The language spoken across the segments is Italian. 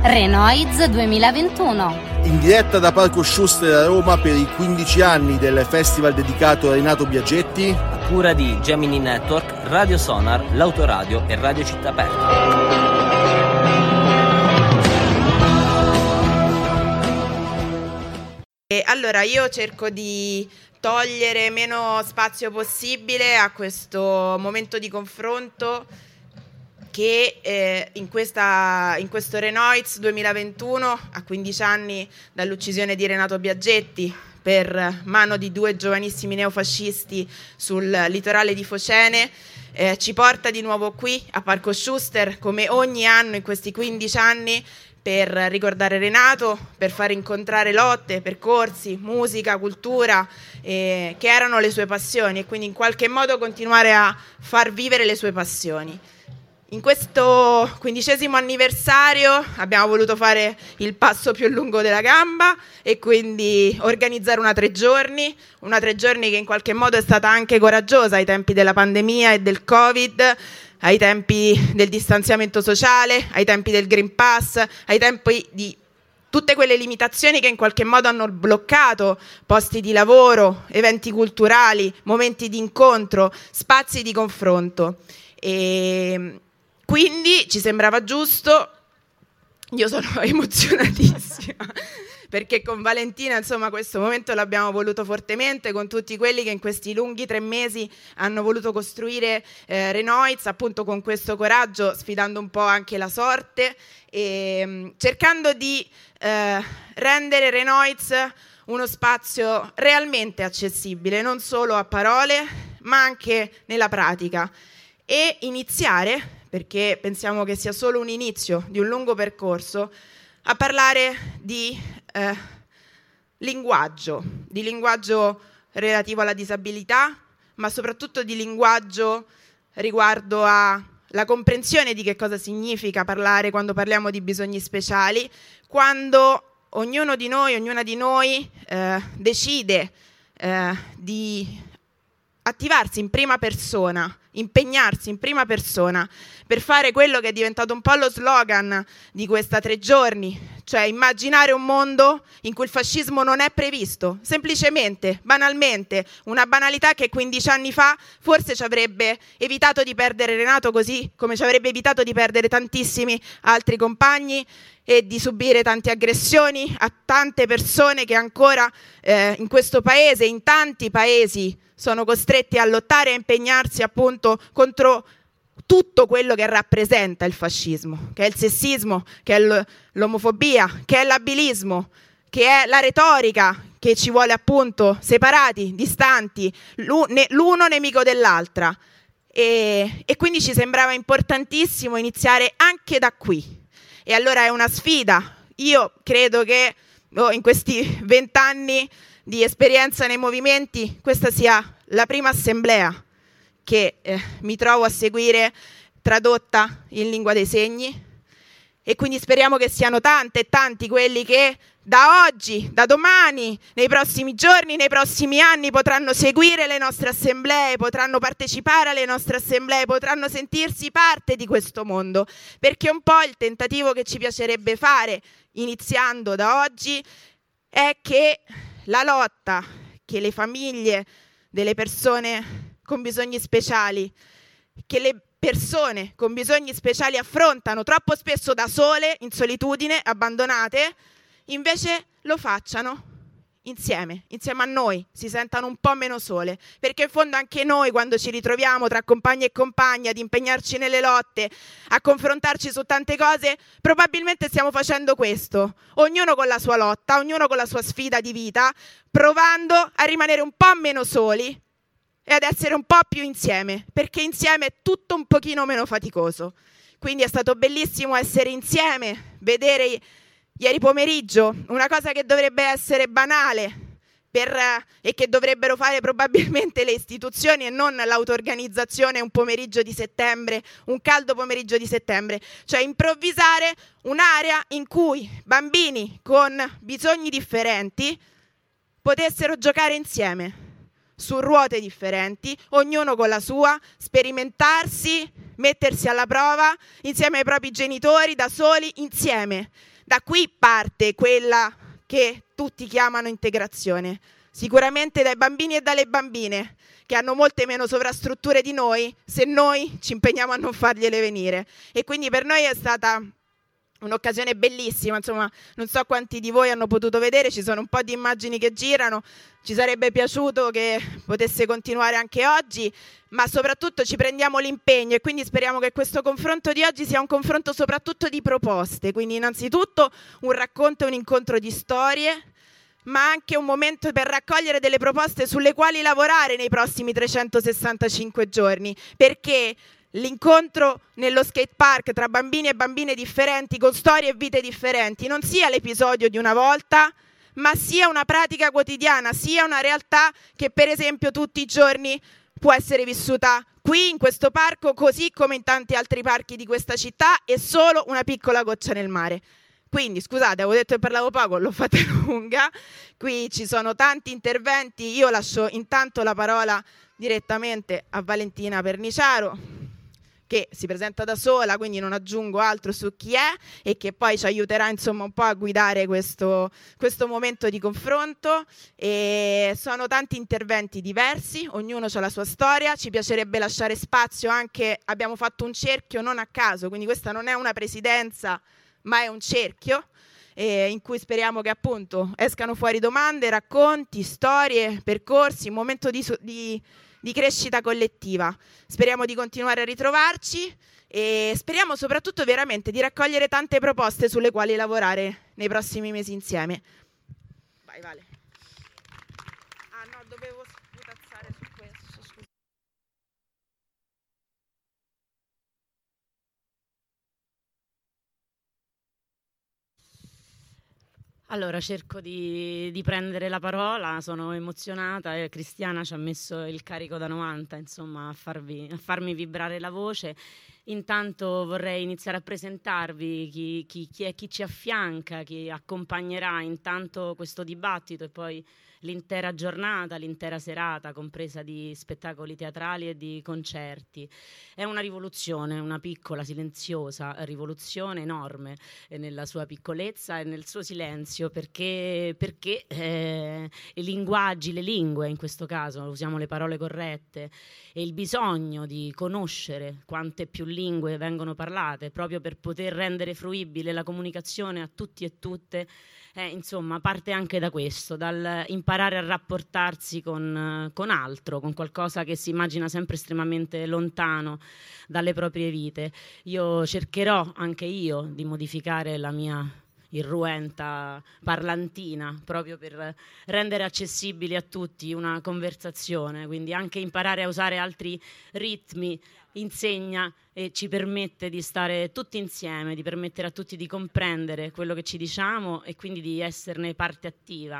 Renoiz 2021. In diretta da Parco Schuster a Roma per i 15 anni del festival dedicato a Renato Biaggetti. A cura di Gemini Network, Radio Sonar, L'Autoradio e Radio Città Aperta. Allora, io cerco di togliere meno spazio possibile a questo momento di confronto che in questo Renoiz 2021, a 15 anni dall'uccisione di Renato Biaggetti per mano di 2 giovanissimi neofascisti sul litorale di Focene, ci porta di nuovo qui a Parco Schuster, come ogni anno in questi 15 anni, per ricordare Renato, per far incontrare lotte, percorsi, musica, cultura, che erano le sue passioni, e quindi in qualche modo continuare a far vivere le sue passioni. In questo 15° anniversario abbiamo voluto fare il passo più lungo della gamba e quindi organizzare una 3 giorni che in qualche modo è stata anche coraggiosa ai tempi della pandemia e del Covid, ai tempi del distanziamento sociale, ai tempi del Green Pass, ai tempi di tutte quelle limitazioni che in qualche modo hanno bloccato posti di lavoro, eventi culturali, momenti di incontro, spazi di confronto. E quindi ci sembrava giusto, io sono emozionatissima, perché con Valentina, insomma, questo momento l'abbiamo voluto fortemente, con tutti quelli che in questi lunghi 3 mesi hanno voluto costruire Renoiz, appunto con questo coraggio, sfidando un po' anche la sorte e cercando di rendere Renoiz uno spazio realmente accessibile, non solo a parole, ma anche nella pratica, e iniziare, perché pensiamo che sia solo un inizio di un lungo percorso, a parlare di linguaggio relativo alla disabilità, ma soprattutto di linguaggio riguardo alla comprensione di che cosa significa parlare quando parliamo di bisogni speciali, quando ognuno di noi, ognuna di noi decide di attivarsi in prima persona, impegnarsi in prima persona per fare quello che è diventato un po' lo slogan di questa 3 giorni, cioè immaginare un mondo in cui il fascismo non è previsto, semplicemente, banalmente, una banalità che 15 anni fa forse ci avrebbe evitato di perdere Renato, così come ci avrebbe evitato di perdere tantissimi altri compagni e di subire tante aggressioni a tante persone che ancora in questo paese, in tanti paesi, sono costretti a lottare e a impegnarsi appunto contro tutto quello che rappresenta il fascismo, che è il sessismo, che è l'omofobia, che è l'abilismo, che è la retorica che ci vuole appunto separati, distanti, l'uno nemico dell'altra. E quindi ci sembrava importantissimo iniziare anche da qui. E allora è una sfida. Io credo che in questi 20 anni di esperienza nei movimenti questa sia la prima assemblea che mi trovo a seguire tradotta in lingua dei segni, e quindi speriamo che siano tante e tanti quelli che da oggi, da domani, nei prossimi giorni, nei prossimi anni potranno seguire le nostre assemblee, potranno partecipare alle nostre assemblee, potranno sentirsi parte di questo mondo, perché un po' il tentativo che ci piacerebbe fare iniziando da oggi è che la lotta che le famiglie delle persone con bisogni speciali, che le persone con bisogni speciali affrontano troppo spesso da sole, in solitudine, abbandonate, invece lo facciano insieme a noi, si sentano un po' meno sole, perché in fondo anche noi, quando ci ritroviamo tra compagni e compagni ad impegnarci nelle lotte, a confrontarci su tante cose, probabilmente stiamo facendo questo, ognuno con la sua lotta, ognuno con la sua sfida di vita, provando a rimanere un po' meno soli e ad essere un po' più insieme, perché insieme è tutto un pochino meno faticoso. Quindi è stato bellissimo essere insieme, vedere ieri pomeriggio una cosa che dovrebbe essere banale e che dovrebbero fare probabilmente le istituzioni e non l'auto-organizzazione un pomeriggio di settembre, un caldo pomeriggio di settembre, cioè improvvisare un'area in cui bambini con bisogni differenti potessero giocare insieme su ruote differenti, ognuno con la sua, sperimentarsi, mettersi alla prova insieme ai propri genitori, da soli, insieme, Da qui parte quella che tutti chiamano integrazione, sicuramente dai bambini e dalle bambine, che hanno molte meno sovrastrutture di noi, se noi ci impegniamo a non fargliele venire. E quindi per noi è stata un'occasione bellissima, insomma, non so quanti di voi hanno potuto vedere, ci sono un po' di immagini che girano, ci sarebbe piaciuto che potesse continuare anche oggi, ma soprattutto ci prendiamo l'impegno e quindi speriamo che questo confronto di oggi sia un confronto soprattutto di proposte, quindi innanzitutto un racconto e un incontro di storie, ma anche un momento per raccogliere delle proposte sulle quali lavorare nei prossimi 365 giorni, perché l'incontro nello skate park tra bambini e bambine differenti, con storie e vite differenti, non sia l'episodio di una volta, ma sia una pratica quotidiana, sia una realtà che per esempio tutti i giorni può essere vissuta qui in questo parco, così come in tanti altri parchi di questa città, è solo una piccola goccia nel mare. Quindi, scusate, avevo detto che parlavo poco, l'ho fatta lunga, qui ci sono tanti interventi, io lascio intanto la parola direttamente a Valentina Perniciaro, che si presenta da sola, quindi non aggiungo altro su chi è e che poi ci aiuterà insomma un po' a guidare questo momento di confronto. E sono tanti interventi diversi, ognuno ha la sua storia, ci piacerebbe lasciare spazio anche, abbiamo fatto un cerchio non a caso, quindi questa non è una presidenza ma è un cerchio in cui speriamo che appunto escano fuori domande, racconti, storie, percorsi, un momento di crescita collettiva. Speriamo di continuare a ritrovarci e speriamo soprattutto veramente di raccogliere tante proposte sulle quali lavorare nei prossimi mesi insieme. Vai Vale. Ah no, dovevo sputazzare su questo, scusa. Allora, cerco di prendere la parola, sono emozionata e Cristiana ci ha messo il carico da 90, insomma, a farmi vibrare la voce. Intanto vorrei iniziare a presentarvi chi ci affianca, chi accompagnerà intanto questo dibattito e poi l'intera giornata, l'intera serata, compresa di spettacoli teatrali e di concerti. È una rivoluzione, una piccola, silenziosa rivoluzione enorme nella sua piccolezza e nel suo silenzio, perché i linguaggi, le lingue in questo caso, usiamo le parole corrette, e il bisogno di conoscere quante più lingue vengono parlate proprio per poter rendere fruibile la comunicazione a tutti e tutte. Insomma, parte anche da questo, dal imparare a rapportarsi con altro, con qualcosa che si immagina sempre estremamente lontano dalle proprie vite. Io cercherò anche io di modificare la mia irruenta parlantina proprio per rendere accessibile a tutti una conversazione, quindi anche imparare a usare altri ritmi insegna e ci permette di stare tutti insieme, di permettere a tutti di comprendere quello che ci diciamo e quindi di esserne parte attiva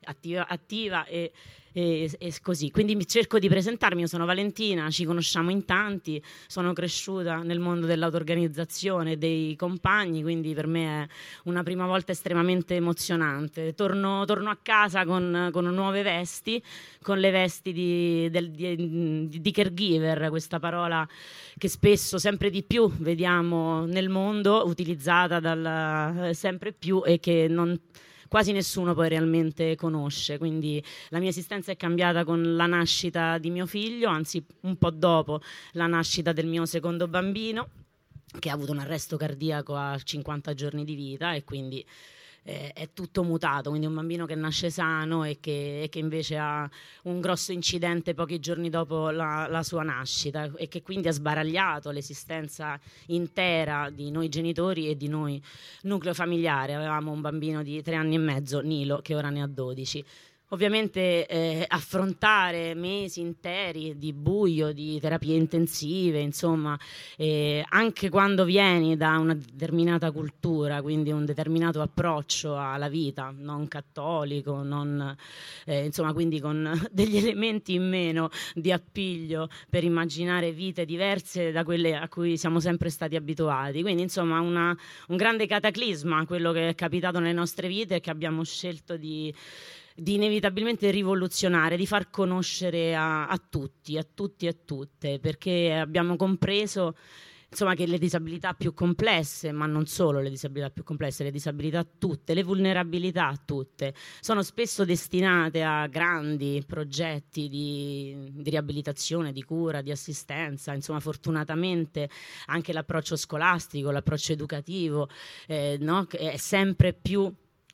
e così. Quindi cerco di presentarmi, io sono Valentina, ci conosciamo in tanti, sono cresciuta nel mondo dell'autoorganizzazione dei compagni, quindi per me è una prima volta estremamente emozionante. Torno a casa con nuove vesti, con le vesti di caregiver, questa parola che spesso sempre di più vediamo nel mondo utilizzata sempre più e che quasi nessuno poi realmente conosce. Quindi la mia esistenza è cambiata con la nascita di mio figlio, anzi un po' dopo la nascita del mio secondo bambino, che ha avuto un arresto cardiaco a 50 giorni di vita e quindi è tutto mutato, quindi un bambino che nasce sano e che invece ha un grosso incidente pochi giorni dopo la sua nascita e che quindi ha sbaragliato l'esistenza intera di noi genitori e di noi nucleo familiare. Avevamo un bambino di 3 anni e mezzo, Nilo, che ora ne ha 12. Ovviamente affrontare mesi interi di buio, di terapie intensive, insomma, anche quando vieni da una determinata cultura, quindi un determinato approccio alla vita, non cattolico, insomma, quindi con degli elementi in meno di appiglio per immaginare vite diverse da quelle a cui siamo sempre stati abituati. Quindi, insomma, un grande cataclisma quello che è capitato nelle nostre vite e che abbiamo scelto di inevitabilmente rivoluzionare, di far conoscere a tutti e a tutte, perché abbiamo compreso insomma, che le disabilità più complesse, ma non solo le disabilità più complesse, le disabilità tutte, le vulnerabilità tutte, sono spesso destinate a grandi progetti di riabilitazione, di cura, di assistenza. Insomma, fortunatamente anche l'approccio scolastico, l'approccio educativo, no, è sempre più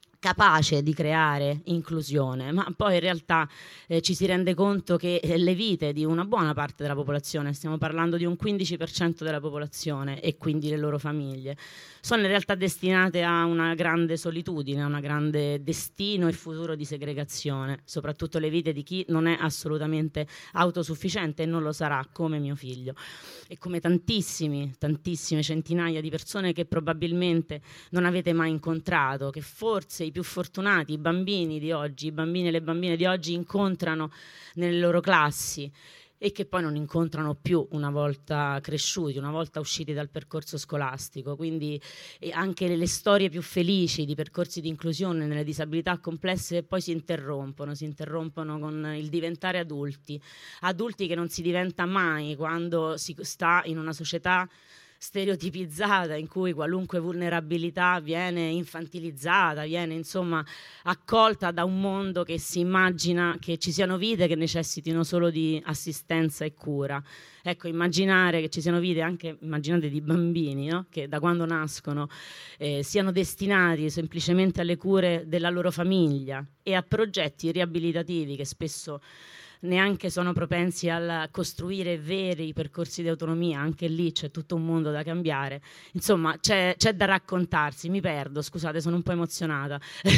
capace di creare inclusione, ma poi in realtà ci si rende conto che le vite di una buona parte della popolazione, stiamo parlando di un 15% della popolazione e quindi le loro famiglie, sono in realtà destinate a una grande solitudine, a un grande destino e futuro di segregazione, soprattutto le vite di chi non è assolutamente autosufficiente e non lo sarà, come mio figlio e come tantissime centinaia di persone che probabilmente non avete mai incontrato, che forse i più fortunati, i bambini di oggi, i bambini e le bambine di oggi incontrano nelle loro classi e che poi non incontrano più una volta cresciuti, una volta usciti dal percorso scolastico. Quindi anche le storie più felici di percorsi di inclusione nelle disabilità complesse poi si interrompono con il diventare adulti che non si diventa mai quando si sta in una società stereotipizzata in cui qualunque vulnerabilità viene infantilizzata, viene insomma accolta da un mondo che si immagina che ci siano vite che necessitino solo di assistenza e cura. Ecco, immaginare che ci siano vite, anche immaginate di bambini, no? Che da quando nascono siano destinati semplicemente alle cure della loro famiglia e a progetti riabilitativi che spesso neanche sono propensi a costruire veri percorsi di autonomia, anche lì c'è tutto un mondo da cambiare. Insomma, c'è da raccontarsi, mi perdo, scusate, sono un po' emozionata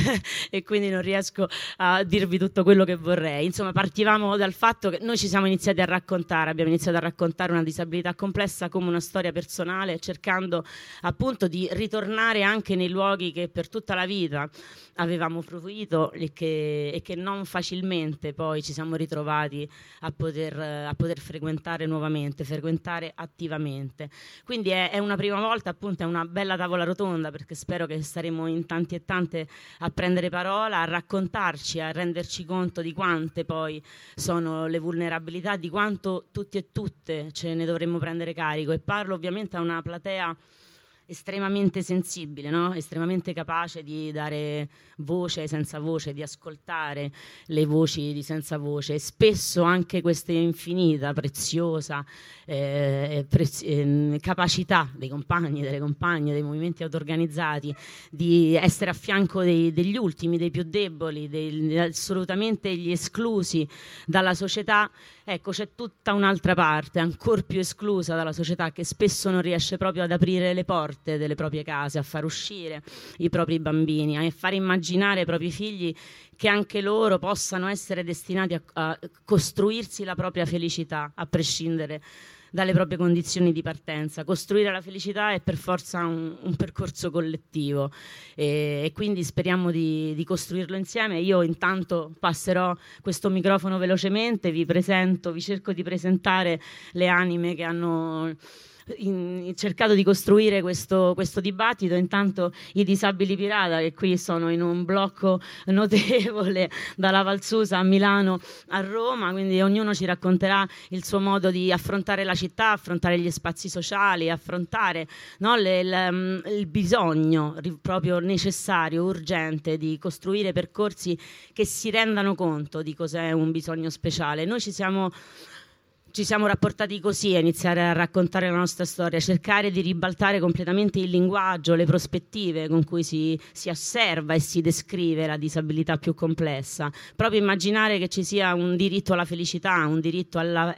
e quindi non riesco a dirvi tutto quello che vorrei. Insomma, partivamo dal fatto che noi ci siamo iniziati a raccontare, abbiamo iniziato a raccontare una disabilità complessa come una storia personale, cercando appunto di ritornare anche nei luoghi che per tutta la vita avevamo fruito e che non facilmente poi ci siamo ritrovati a poter frequentare nuovamente, frequentare attivamente. Quindi è una prima volta, appunto, è una bella tavola rotonda, perché spero che saremo in tanti e tante a prendere parola, a raccontarci, a renderci conto di quante poi sono le vulnerabilità, di quanto tutti e tutte ce ne dovremmo prendere carico, e parlo ovviamente a una platea estremamente sensibile, no? Estremamente capace di dare voce ai senza voce, di ascoltare le voci di senza voce, e spesso anche questa infinita, preziosa capacità dei compagni, delle compagne, dei movimenti auto-organizzati di essere a fianco degli ultimi, dei più deboli, assolutamente gli esclusi dalla società. Ecco, c'è tutta un'altra parte ancora più esclusa dalla società, che spesso non riesce proprio ad aprire le porte delle proprie case, a far uscire i propri bambini, a far immaginare ai propri figli che anche loro possano essere destinati a costruirsi la propria felicità, a prescindere dalle proprie condizioni di partenza. Costruire la felicità è per forza un percorso collettivo, e quindi speriamo di costruirlo insieme. Io intanto passerò questo microfono velocemente, vi cerco di presentare le anime che hanno cercato di costruire questo dibattito. Intanto i disabili pirata, che qui sono in un blocco notevole dalla Valsusa a Milano a Roma, quindi ognuno ci racconterà il suo modo di affrontare la città, affrontare gli spazi sociali, affrontare, no, il bisogno proprio necessario, urgente, di costruire percorsi che si rendano conto di cos'è un bisogno speciale. Noi ci siamo rapportati così a iniziare a raccontare la nostra storia, cercare di ribaltare completamente il linguaggio, le prospettive con cui si osserva e si descrive la disabilità più complessa, proprio immaginare che ci sia un diritto alla felicità, un diritto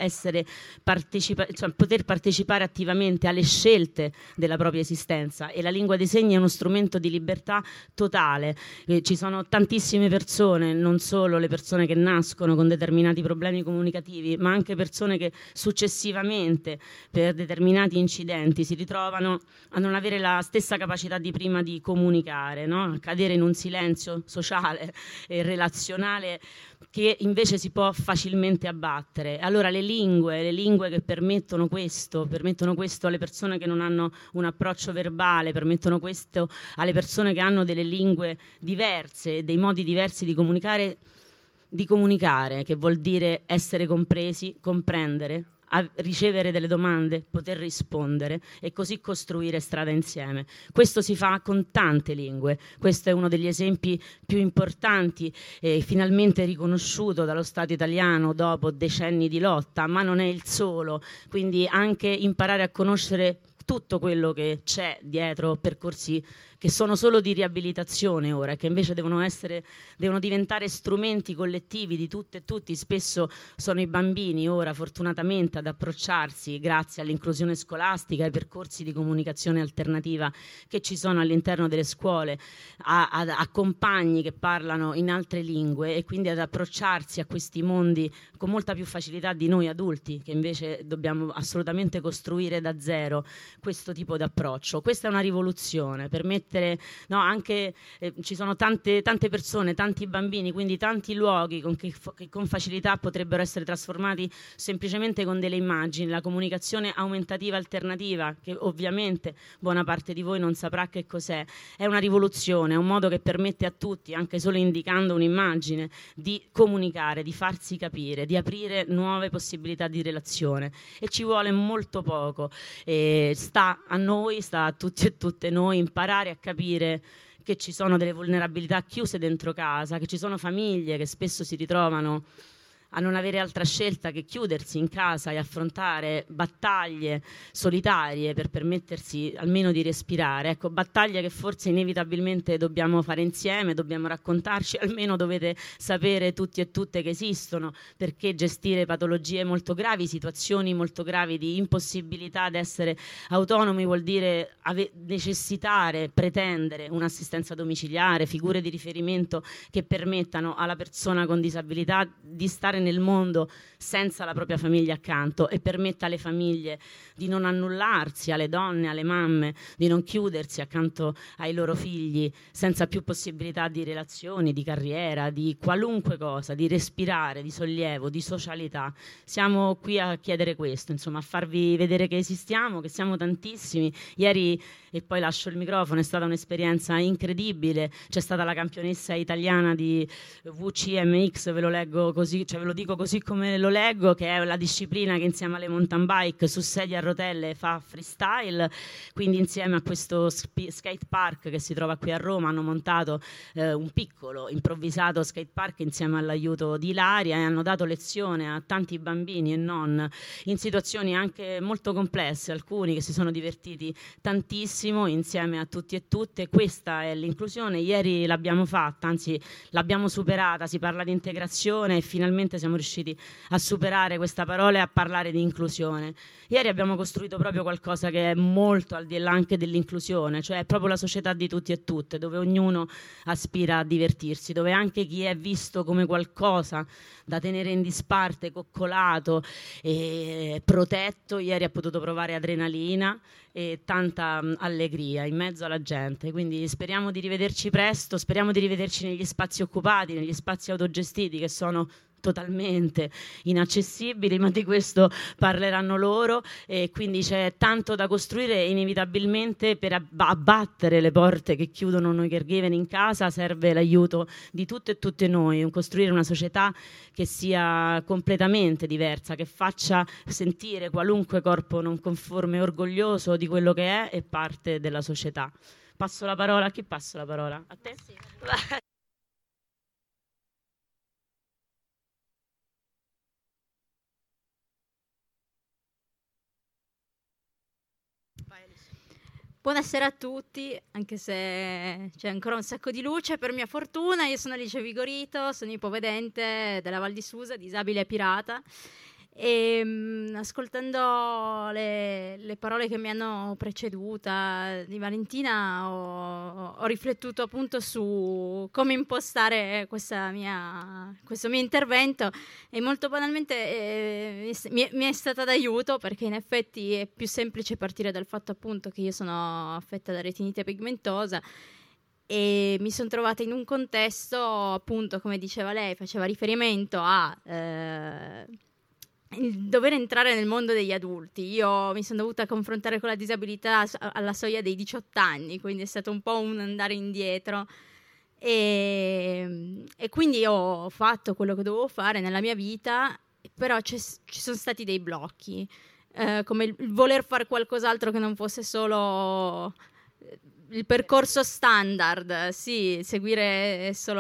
poter partecipare attivamente alle scelte della propria esistenza, e la lingua dei segni è uno strumento di libertà totale. Ci sono tantissime persone, non solo le persone che nascono con determinati problemi comunicativi, ma anche persone che successivamente per determinati incidenti si ritrovano a non avere la stessa capacità di prima di comunicare, no? A cadere in un silenzio sociale e relazionale che invece si può facilmente abbattere. Allora le lingue che permettono questo alle persone che non hanno un approccio verbale, permettono questo alle persone che hanno delle lingue diverse, dei modi diversi di comunicare, che vuol dire essere compresi, comprendere, a ricevere delle domande, poter rispondere e così costruire strada insieme. Questo si fa con tante lingue, questo è uno degli esempi più importanti, finalmente riconosciuto dallo Stato italiano dopo decenni di lotta, ma non è il solo, quindi anche imparare a conoscere tutto quello che c'è dietro percorsi che sono solo di riabilitazione ora e che invece devono diventare strumenti collettivi di tutte e tutti. Spesso sono i bambini ora fortunatamente ad approcciarsi, grazie all'inclusione scolastica, ai percorsi di comunicazione alternativa che ci sono all'interno delle scuole, a compagni che parlano in altre lingue, e quindi ad approcciarsi a questi mondi con molta più facilità di noi adulti, che invece dobbiamo assolutamente costruire da zero questo tipo di approccio. Questa è una rivoluzione, permettere anche ci sono tante persone, tanti bambini, quindi tanti luoghi che con facilità potrebbero essere trasformati semplicemente con delle immagini. La comunicazione aumentativa alternativa, che ovviamente buona parte di voi non saprà che cos'è, è una rivoluzione, è un modo che permette a tutti, anche solo indicando un'immagine, di comunicare, di farsi capire, di aprire nuove possibilità di relazione, e ci vuole molto poco. Sta a noi, sta a tutti e tutte noi imparare a capire che ci sono delle vulnerabilità chiuse dentro casa, che ci sono famiglie che spesso si ritrovano a non avere altra scelta che chiudersi in casa e affrontare battaglie solitarie per permettersi almeno di respirare. Ecco, battaglie che forse inevitabilmente dobbiamo fare insieme, dobbiamo raccontarci, almeno dovete sapere tutti e tutte che esistono, perché gestire patologie molto gravi, situazioni molto gravi di impossibilità ad essere autonomi vuol dire necessitare, pretendere un'assistenza domiciliare, figure di riferimento che permettano alla persona con disabilità di stare nel mondo senza la propria famiglia accanto, e permetta alle famiglie di non annullarsi, alle donne, alle mamme, di non chiudersi accanto ai loro figli senza più possibilità di relazioni, di carriera, di qualunque cosa, di respirare, di sollievo, di socialità. Siamo qui a chiedere questo, insomma, a farvi vedere che esistiamo, che siamo tantissimi. Ieri, e poi lascio il microfono, è stata un'esperienza incredibile, c'è stata la campionessa italiana di VCMX, ve lo leggo così, cioè ve lo dico così come lo leggo, che è la disciplina che insieme alle mountain bike su sedie a rotelle fa freestyle. Quindi insieme a questo skate park che si trova qui a Roma hanno montato un piccolo improvvisato skate park insieme all'aiuto di Ilaria, e hanno dato lezione a tanti bambini e non in situazioni anche molto complesse, alcuni che si sono divertiti tantissimo insieme a tutti e tutte. Questa è l'inclusione. Ieri l'abbiamo fatta, anzi l'abbiamo superata, si parla di integrazione e finalmente siamo riusciti a superare questa parola e a parlare di inclusione. Ieri abbiamo costruito proprio qualcosa che è molto al di là anche dell'inclusione, cioè è proprio la società di tutti e tutte, dove ognuno aspira a divertirsi, dove anche chi è visto come qualcosa da tenere in disparte, coccolato e protetto, ieri ha potuto provare adrenalina e tanta allegria in mezzo alla gente. Quindi speriamo di rivederci presto, speriamo di rivederci negli spazi occupati, negli spazi autogestiti, che sono totalmente inaccessibili, ma di questo parleranno loro, e quindi c'è tanto da costruire. Inevitabilmente per abbattere le porte che chiudono noi caregiver in casa serve l'aiuto di tutte e tutte noi, costruire una società che sia completamente diversa, che faccia sentire qualunque corpo non conforme orgoglioso di quello che è e parte della società. Passo la parola, a chi passo la parola? A te? Sì. Buonasera a tutti, anche se c'è ancora un sacco di luce, per mia fortuna. Io sono Alice Vigorito, sono ipovedente della Val di Susa, disabile e pirata, e ascoltando le parole che mi hanno preceduta di Valentina ho riflettuto appunto su come impostare questo mio intervento, e molto banalmente mi è stata d'aiuto, perché in effetti è più semplice partire dal fatto appunto che io sono affetta da retinite pigmentosa, e mi sono trovata in un contesto appunto, come diceva lei, faceva riferimento a il dover entrare nel mondo degli adulti. Io mi sono dovuta confrontare con la disabilità alla soglia dei 18 anni, quindi è stato un po' un andare indietro, e quindi ho fatto quello che dovevo fare nella mia vita, però ci sono stati dei blocchi, come il voler fare qualcos'altro che non fosse solo il percorso standard, sì, seguire solo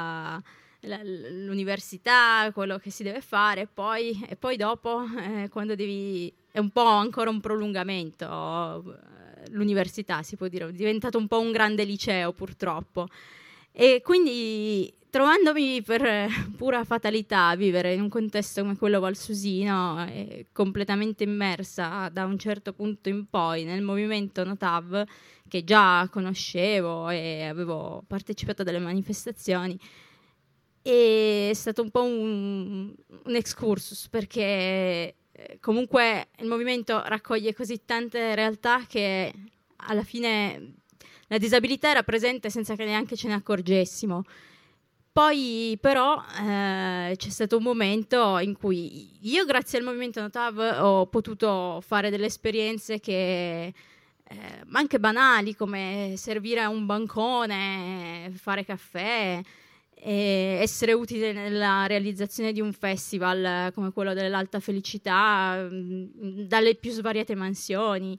l'università, quello che si deve fare, e poi dopo, quando devi, è un po' ancora un prolungamento, l'università si può dire, è diventato un po' un grande liceo purtroppo, e quindi trovandomi per pura fatalità a vivere in un contesto come quello valsusino, completamente immersa da un certo punto in poi nel movimento Notav, che già conoscevo e avevo partecipato a delle manifestazioni, è stato un po' un excursus, perché comunque il movimento raccoglie così tante realtà che alla fine la disabilità era presente senza che neanche ce ne accorgessimo. Poi però c'è stato un momento in cui io, grazie al movimento Notav, ho potuto fare delle esperienze che anche banali, come servire a un bancone, fare caffè, e essere utile nella realizzazione di un festival come quello dell'Alta Felicità, dalle più svariate mansioni.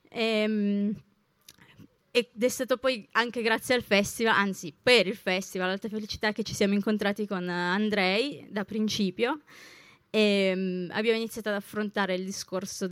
Ed è stato poi anche grazie al festival, anzi per il festival Alta Felicità, che ci siamo incontrati con Andrei da principio, e abbiamo iniziato ad affrontare il discorso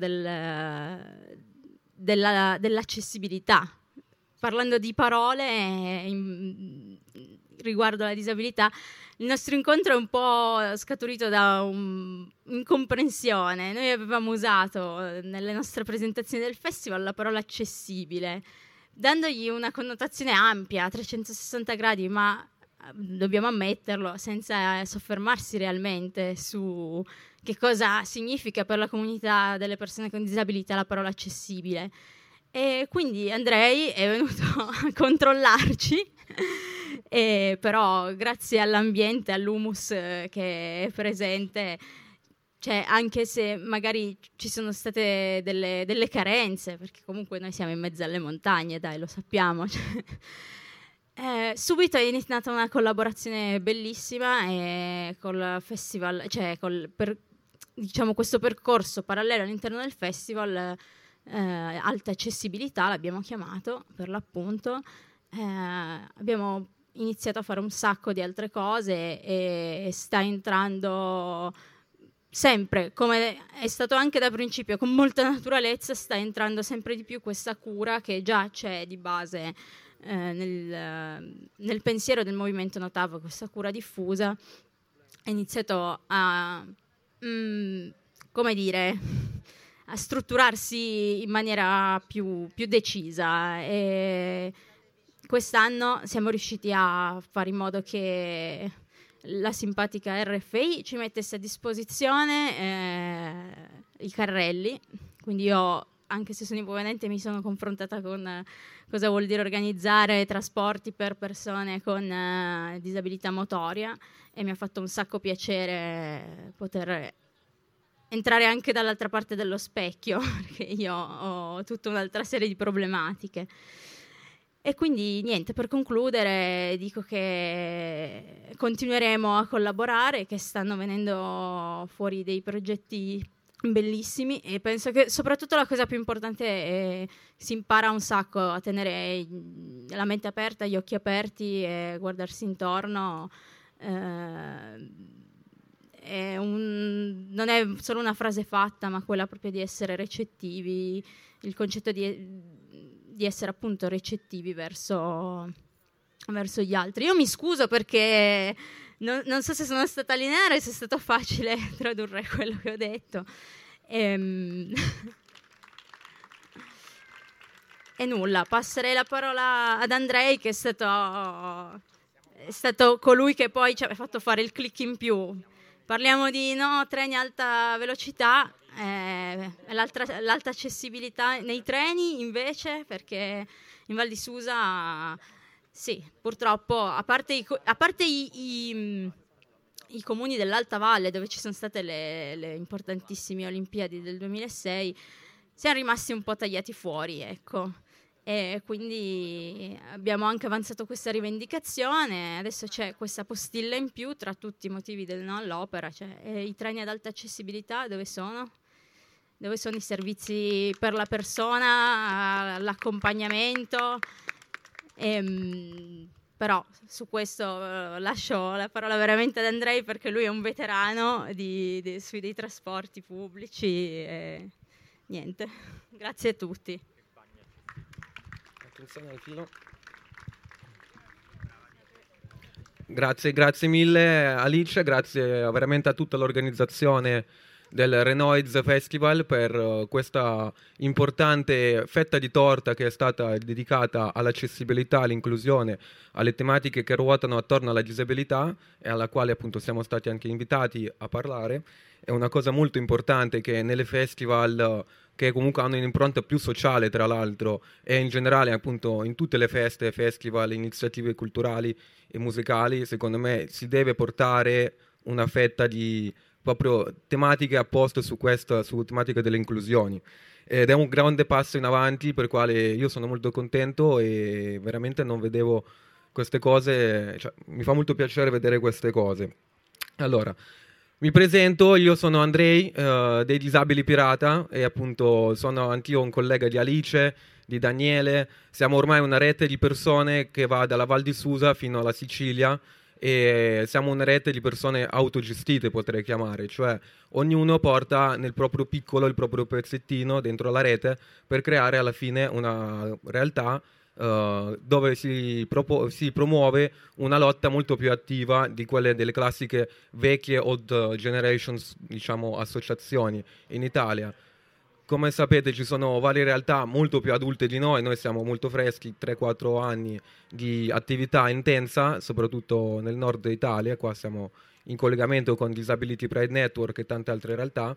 dell'accessibilità, parlando di parole riguardo alla disabilità. Il nostro incontro è un po' scaturito da un'incomprensione. Noi avevamo usato nelle nostre presentazioni del festival la parola accessibile, dandogli una connotazione ampia, a 360 gradi, ma dobbiamo ammetterlo, senza soffermarsi realmente su che cosa significa per la comunità delle persone con disabilità la parola accessibile. E quindi Andrei è venuto a controllarci, però grazie all'ambiente, all'humus che è presente, cioè, anche se magari ci sono state delle carenze, perché comunque noi siamo in mezzo alle montagne, dai, lo sappiamo, subito è iniziata una collaborazione bellissima col festival, cioè diciamo questo percorso parallelo all'interno del festival, Alta Accessibilità l'abbiamo chiamato per l'appunto. Abbiamo iniziato a fare un sacco di altre cose e sta entrando sempre, come è stato anche da principio, con molta naturalezza, sta entrando sempre di più questa cura che già c'è di base nel pensiero del movimento Notav, questa cura diffusa. È iniziato a strutturarsi in maniera più decisa, e quest'anno siamo riusciti a fare in modo che la simpatica RFI ci mettesse a disposizione i carrelli. Quindi io, anche se sono ipovedente, mi sono confrontata con cosa vuol dire organizzare trasporti per persone con disabilità motoria, e mi ha fatto un sacco piacere poter entrare anche dall'altra parte dello specchio, perché io ho tutta un'altra serie di problematiche. E quindi niente, per concludere dico che continueremo a collaborare, che stanno venendo fuori dei progetti bellissimi, e penso che soprattutto la cosa più importante è si impara un sacco a tenere la mente aperta, gli occhi aperti e guardarsi intorno. Non è solo una frase fatta, ma quella proprio di essere recettivi, il concetto di essere appunto recettivi verso gli altri. Io mi scuso perché non so se sono stata lineare, se è stato facile tradurre quello che ho detto. E nulla, passerei la parola ad Andrei, che è stato colui che poi ci ha fatto fare il click in più. Parliamo di treni alta velocità, l'alta accessibilità nei treni invece, perché in Val di Susa, sì, purtroppo, a parte i comuni dell'Alta Valle, dove ci sono state le importantissime Olimpiadi del 2006, siamo rimasti un po' tagliati fuori, ecco. e quindi abbiamo anche avanzato questa rivendicazione. Adesso c'è questa postilla in più tra tutti i motivi del no all'opera, cioè i treni ad alta accessibilità dove sono? Dove sono i servizi per la persona, l'accompagnamento? Però su questo lascio la parola veramente ad Andrei, perché lui è un veterano sui dei trasporti pubblici. E niente, grazie a tutti. Attenzione al filo. Grazie mille Alice, grazie veramente a tutta l'organizzazione del Renoise Festival per questa importante fetta di torta che è stata dedicata all'accessibilità, all'inclusione, alle tematiche che ruotano attorno alla disabilità e alla quale appunto siamo stati anche invitati a parlare. È una cosa molto importante che nelle festival che comunque hanno un'impronta più sociale, tra l'altro, e in generale appunto in tutte le feste, festival, iniziative culturali e musicali, secondo me si deve portare una fetta di proprio tematiche apposte su tematica delle inclusioni. Ed è un grande passo in avanti per quale io sono molto contento e veramente non vedevo queste cose, cioè, mi fa molto piacere vedere queste cose. Allora, mi presento, io sono Andrei dei Disabili Pirata e appunto sono anch'io un collega di Alice, di Daniele. Siamo ormai una rete di persone che va dalla Val di Susa fino alla Sicilia e siamo una rete di persone autogestite, potrei chiamare, cioè ognuno porta nel proprio piccolo il proprio pezzettino dentro la rete per creare alla fine una realtà dove si promuove una lotta molto più attiva di quelle delle classiche vecchie old generations, diciamo, associazioni in Italia. Come sapete ci sono varie realtà molto più adulte di noi siamo molto freschi, 3-4 anni di attività intensa, soprattutto nel nord Italia, qua siamo in collegamento con Disability Pride Network e tante altre realtà.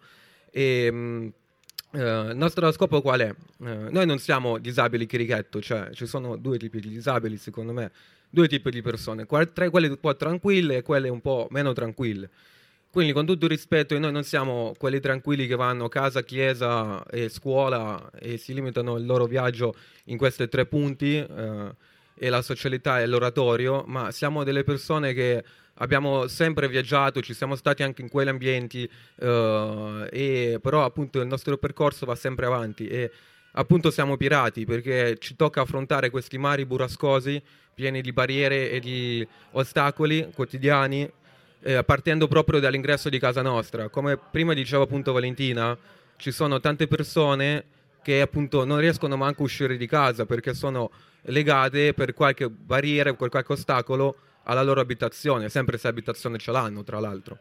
E il nostro scopo qual è? Noi non siamo disabili chirichetto, cioè ci sono due tipi di disabili, secondo me, due tipi di persone, quelle un po' tranquille e quelle un po' meno tranquille. Quindi con tutto il rispetto, noi non siamo quelli tranquilli che vanno a casa, chiesa e scuola e si limitano il loro viaggio in questi 3 punti, e la socialità e l'oratorio, ma siamo delle persone che abbiamo sempre viaggiato, ci siamo stati anche in quegli ambienti, e però appunto il nostro percorso va sempre avanti e appunto siamo pirati perché ci tocca affrontare questi mari burrascosi pieni di barriere e di ostacoli quotidiani, partendo proprio dall'ingresso di casa nostra. Come prima diceva appunto Valentina, ci sono tante persone che appunto non riescono manco a uscire di casa perché sono legate per qualche barriera, per qualche ostacolo alla loro abitazione, sempre se abitazione ce l'hanno tra l'altro.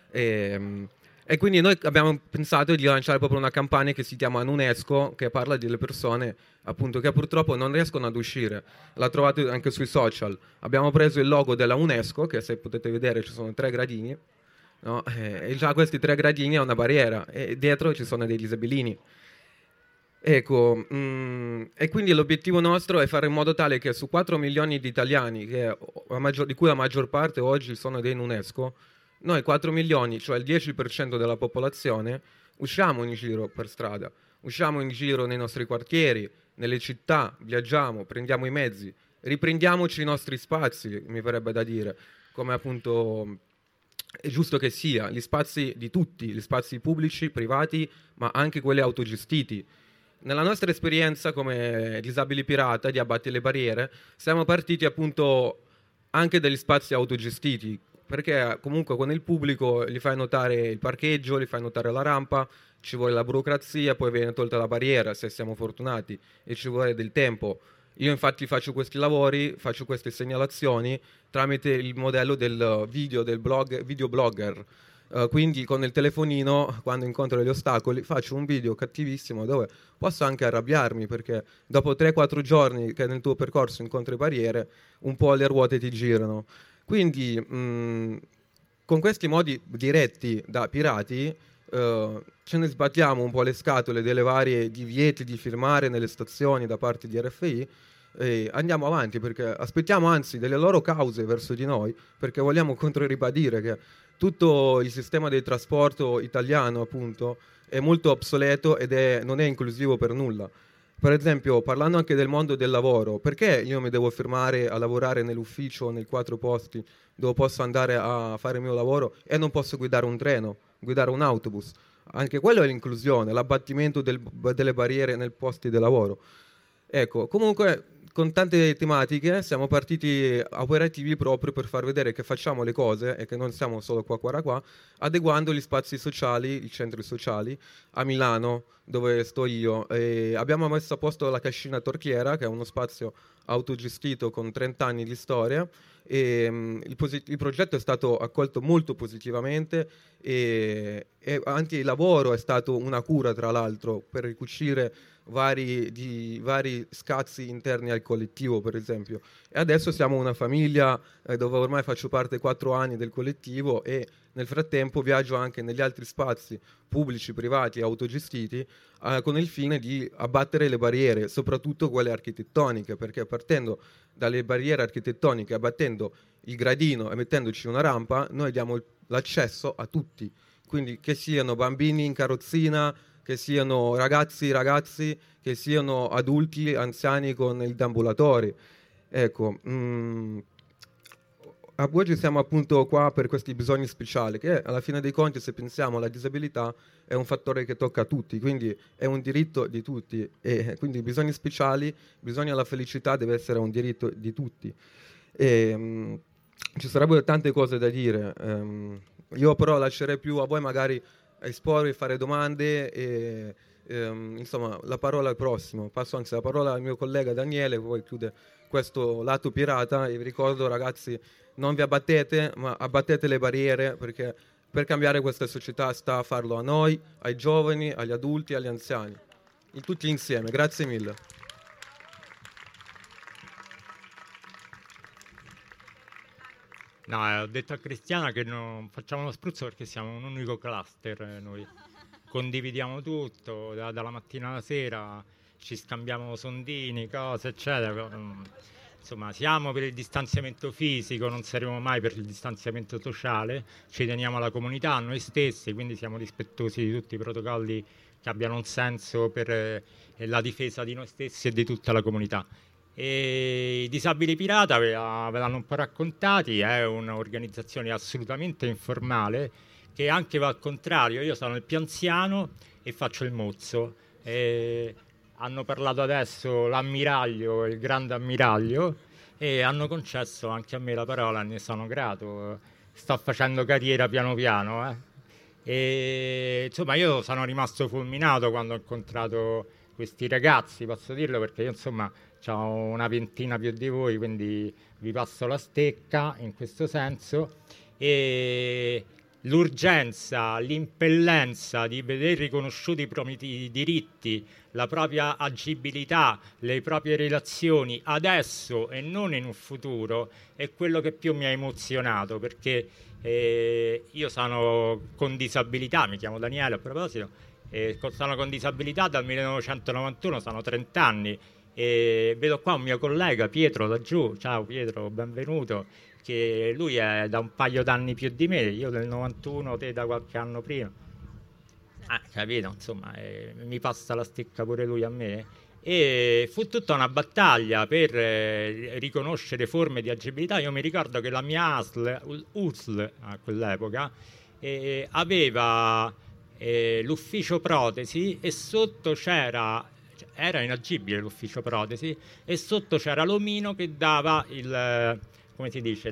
E quindi noi abbiamo pensato di lanciare proprio una campagna che si chiama UNESCO, che parla delle persone appunto che purtroppo non riescono ad uscire. La trovate anche sui social. Abbiamo preso il logo della UNESCO, che se potete vedere ci sono 3 gradini, no? E già questi 3 gradini è una barriera e dietro ci sono dei disabilini. Ecco, e quindi l'obiettivo nostro è fare in modo tale che su 4 milioni di italiani, di cui la maggior parte oggi sono dei UNESCO, noi 4 milioni, cioè il 10% della popolazione, usciamo in giro per strada, usciamo in giro nei nostri quartieri, nelle città, viaggiamo, prendiamo i mezzi, riprendiamoci i nostri spazi, mi verrebbe da dire, come appunto è giusto che sia, gli spazi di tutti, gli spazi pubblici, privati, ma anche quelli autogestiti. Nella nostra esperienza come Disabili Pirata di Abbatti le Barriere siamo partiti appunto anche dagli spazi autogestiti, perché comunque con il pubblico gli fai notare il parcheggio, gli fai notare la rampa, ci vuole la burocrazia, poi viene tolta la barriera se siamo fortunati e ci vuole del tempo. Io infatti faccio questi lavori, faccio queste segnalazioni tramite il modello del videoblogger. Quindi con il telefonino, quando incontro degli ostacoli, faccio un video cattivissimo dove posso anche arrabbiarmi perché dopo 3-4 giorni che nel tuo percorso incontri barriere, un po' le ruote ti girano. Quindi con questi modi diretti da pirati ce ne sbattiamo un po' le scatole delle varie divieti di filmare nelle stazioni da parte di RFI e andiamo avanti perché aspettiamo anzi delle loro cause verso di noi, perché vogliamo controribadire che tutto il sistema del trasporto italiano appunto è molto obsoleto ed non è inclusivo per nulla. Per esempio, parlando anche del mondo del lavoro, perché io mi devo fermare a lavorare nell'ufficio, nei 4 posti, dove posso andare a fare il mio lavoro e non posso guidare un treno, guidare un autobus? Anche quello è l'inclusione, l'abbattimento delle barriere nei posti di lavoro. Ecco, comunque con tante tematiche siamo partiti operativi proprio per far vedere che facciamo le cose e che non siamo solo qua, adeguando gli spazi sociali, i centri sociali, a Milano, dove sto io. E abbiamo messo a posto la Cascina Torchiera, che è uno spazio autogestito con 30 anni di storia, e il progetto è stato accolto molto positivamente e anche il lavoro è stato una cura, tra l'altro, per ricucire vari scazzi interni al collettivo, per esempio. E adesso siamo una famiglia dove ormai faccio parte 4 anni del collettivo e nel frattempo viaggio anche negli altri spazi pubblici, privati, autogestiti, con il fine di abbattere le barriere, soprattutto quelle architettoniche, perché partendo dalle barriere architettoniche, abbattendo il gradino e mettendoci una rampa, noi diamo l'accesso a tutti, quindi che siano bambini in carrozzina, che siano ragazzi, che siano adulti, anziani con i deambulatori. Ecco, oggi siamo appunto qua per questi bisogni speciali, che alla fine dei conti, se pensiamo alla disabilità, è un fattore che tocca a tutti, quindi è un diritto di tutti, e quindi i bisogni speciali, bisogno alla felicità deve essere un diritto di tutti. Ci sarebbero tante cose da dire, io però lascerei più a voi magari esporre, fare domande e insomma la parola al prossimo. Passo anzi la parola al mio collega Daniele, poi chiude questo lato pirata, e vi ricordo, ragazzi, non vi abbattete, ma abbattete le barriere, perché per cambiare questa società sta a farlo a noi, ai giovani, agli adulti, agli anziani, tutti insieme. Grazie mille. No, ho detto a Cristiana che non facciamo lo spruzzo perché siamo un unico cluster noi. Condividiamo tutto, dalla mattina alla sera, ci scambiamo sondini, cose, eccetera. Insomma, siamo per il distanziamento fisico, non saremo mai per il distanziamento sociale, ci teniamo alla comunità, a noi stessi, quindi siamo rispettosi di tutti i protocolli che abbiano un senso per la difesa di noi stessi e di tutta la comunità. E i Disabili Pirata ve l'hanno un po' raccontati, è un'organizzazione assolutamente informale che anche va al contrario. Io sono il più anziano e faccio il mozzo. Hanno parlato adesso l'ammiraglio, il grande ammiraglio, e hanno concesso anche a me la parola, ne sono grato. Sto facendo carriera piano piano. E, insomma, io sono rimasto fulminato quando ho incontrato questi ragazzi, posso dirlo, perché io insomma ho una ventina più di voi, quindi vi passo la stecca in questo senso. E l'urgenza, l'impellenza di vedere riconosciuti i propri diritti, la propria agibilità, le proprie relazioni adesso e non in un futuro è quello che più mi ha emozionato, perché io sono con disabilità, mi chiamo Daniele a proposito, sono con disabilità dal 1991, sono 30 anni. E vedo qua un mio collega Pietro laggiù, ciao Pietro, benvenuto, che lui è da un paio d'anni più di me, io del 91, te da qualche anno prima. Capito, insomma, mi passa la stecca pure lui a me. E fu tutta una battaglia per riconoscere forme di agibilità. Io mi ricordo che la mia USL a quell'epoca aveva l'ufficio protesi e sotto era inagibile l'ufficio protesi, e sotto c'era l'omino che dava il, come si dice,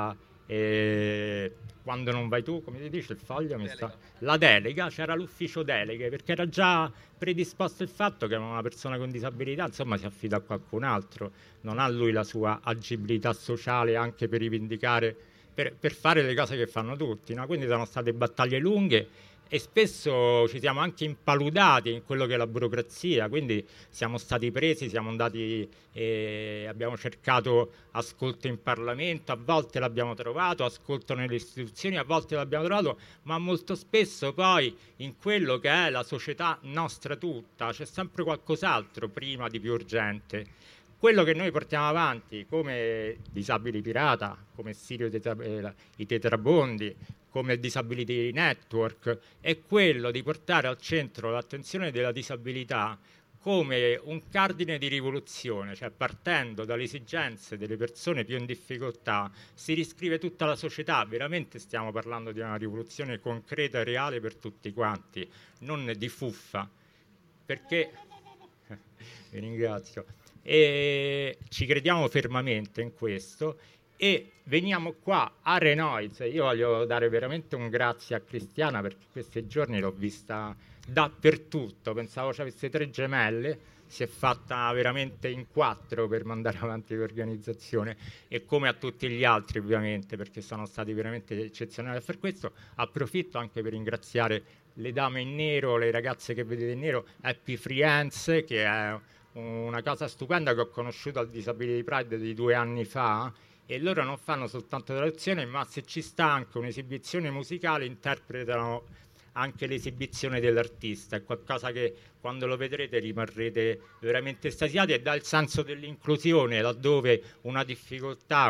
quando non vai tu, come si dice, il foglio? La delega, c'era l'ufficio deleghe, perché era già predisposto il fatto che una persona con disabilità, insomma, si affida a qualcun altro, non ha lui la sua agibilità sociale anche per rivendicare, per fare le cose che fanno tutti, no? Quindi sono state battaglie lunghe, e spesso ci siamo anche impaludati in quello che è la burocrazia, quindi siamo stati presi, siamo andati abbiamo cercato ascolto in Parlamento, a volte l'abbiamo trovato, ascolto nelle istituzioni, a volte l'abbiamo trovato, ma molto spesso poi in quello che è la società nostra tutta c'è sempre qualcos'altro prima di più urgente. Quello che noi portiamo avanti come Disabili Pirata, come Sirio i Tetrabondi, come il Disability Network, è quello di portare al centro l'attenzione della disabilità come un cardine di rivoluzione, cioè partendo dalle esigenze delle persone più in difficoltà si riscrive tutta la società. Veramente stiamo parlando di una rivoluzione concreta e reale per tutti quanti, non di fuffa, perché vi ringrazio, e ci crediamo fermamente in questo e veniamo qua a Renoiz. Io voglio dare veramente un grazie a Cristiana, perché questi giorni l'ho vista dappertutto, pensavo ci avesse 3 gemelle, si è fatta veramente in 4 per mandare avanti l'organizzazione, e come a tutti gli altri ovviamente, perché sono stati veramente eccezionali. Per questo approfitto anche per ringraziare le dame in nero, le ragazze che vedete in nero, Happy Friends, che è una cosa stupenda che ho conosciuto al Disability Pride di 2 anni fa, e loro non fanno soltanto traduzione, ma se ci sta anche un'esibizione musicale interpretano anche l'esibizione dell'artista. È qualcosa che quando lo vedrete rimarrete veramente estasiati, e dà il senso dell'inclusione, laddove una difficoltà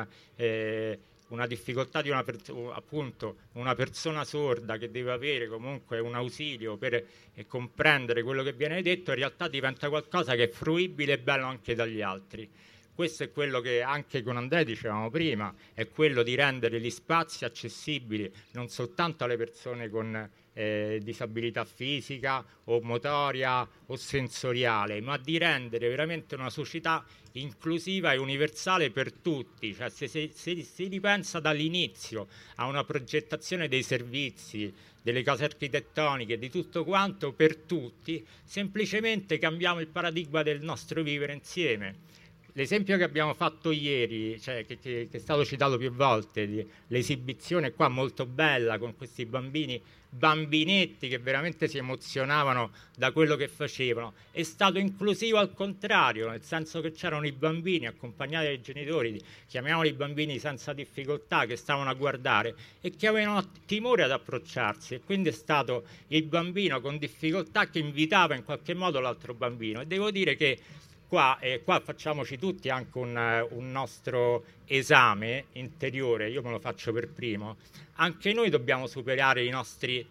di appunto una persona sorda che deve avere comunque un ausilio per comprendere quello che viene detto, in realtà diventa qualcosa che è fruibile e bello anche dagli altri. Questo è quello che anche con Andrea dicevamo prima, è quello di rendere gli spazi accessibili non soltanto alle persone con disabilità fisica o motoria o sensoriale, ma di rendere veramente una società inclusiva e universale per tutti. Cioè, se si ripensa dall'inizio a una progettazione dei servizi, delle cose architettoniche, di tutto quanto per tutti, semplicemente cambiamo il paradigma del nostro vivere insieme. L'esempio che abbiamo fatto ieri, cioè che è stato citato più volte, l'esibizione qua molto bella con questi bambinetti che veramente si emozionavano da quello che facevano, è stato inclusivo al contrario, nel senso che c'erano i bambini accompagnati dai genitori, chiamiamoli i bambini senza difficoltà, che stavano a guardare e che avevano timore ad approcciarsi, e quindi è stato il bambino con difficoltà che invitava in qualche modo l'altro bambino. E devo dire che qua facciamoci tutti anche un nostro esame interiore, io me lo faccio per primo. Anche noi dobbiamo superare i nostri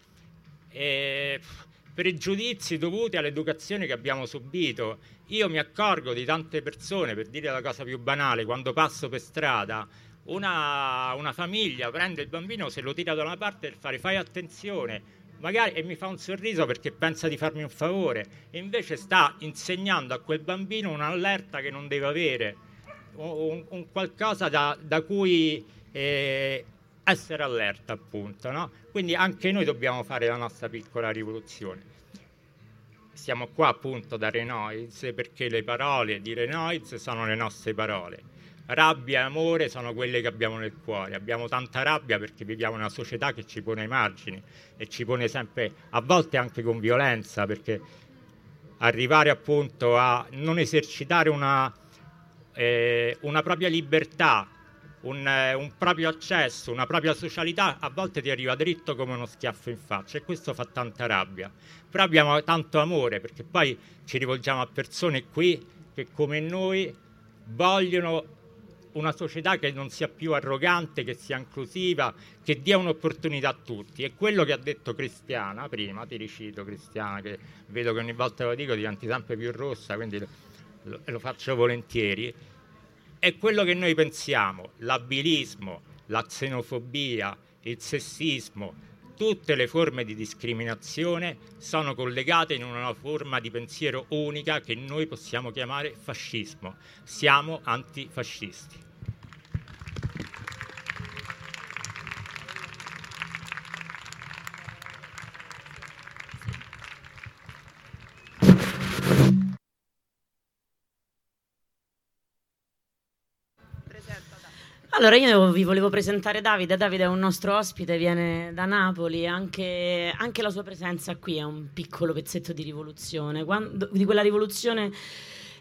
pregiudizi dovuti all'educazione che abbiamo subito. Io mi accorgo di tante persone, per dire la cosa più banale, quando passo per strada, una famiglia prende il bambino, se lo tira da una parte per fare fai attenzione, magari, e mi fa un sorriso perché pensa di farmi un favore, e invece sta insegnando a quel bambino un'allerta che non deve avere, un qualcosa da cui essere allerta, appunto, no? Quindi anche noi dobbiamo fare la nostra piccola rivoluzione. Siamo qua appunto da Renoiz perché le parole di Renoiz sono le nostre parole. Rabbia e amore sono quelle che abbiamo nel cuore. Abbiamo tanta rabbia perché viviamo in una società che ci pone ai margini e ci pone sempre, a volte anche con violenza, perché arrivare appunto a non esercitare una propria libertà, un proprio accesso, una propria socialità, a volte ti arriva dritto come uno schiaffo in faccia, e questo fa tanta rabbia. Però abbiamo tanto amore perché poi ci rivolgiamo a persone qui che come noi vogliono una società che non sia più arrogante, che sia inclusiva, che dia un'opportunità a tutti. E quello che ha detto Cristiana prima, ti ricito Cristiana, che vedo che ogni volta lo dico diventi sempre più rossa, quindi lo faccio volentieri, è quello che noi pensiamo: l'abilismo, la xenofobia, il sessismo, tutte le forme di discriminazione sono collegate in una forma di pensiero unica che noi possiamo chiamare fascismo. Siamo antifascisti. Allora, io vi volevo presentare Davide. Davide è un nostro ospite, viene da Napoli, anche la sua presenza qui è un piccolo pezzetto di rivoluzione, di quella rivoluzione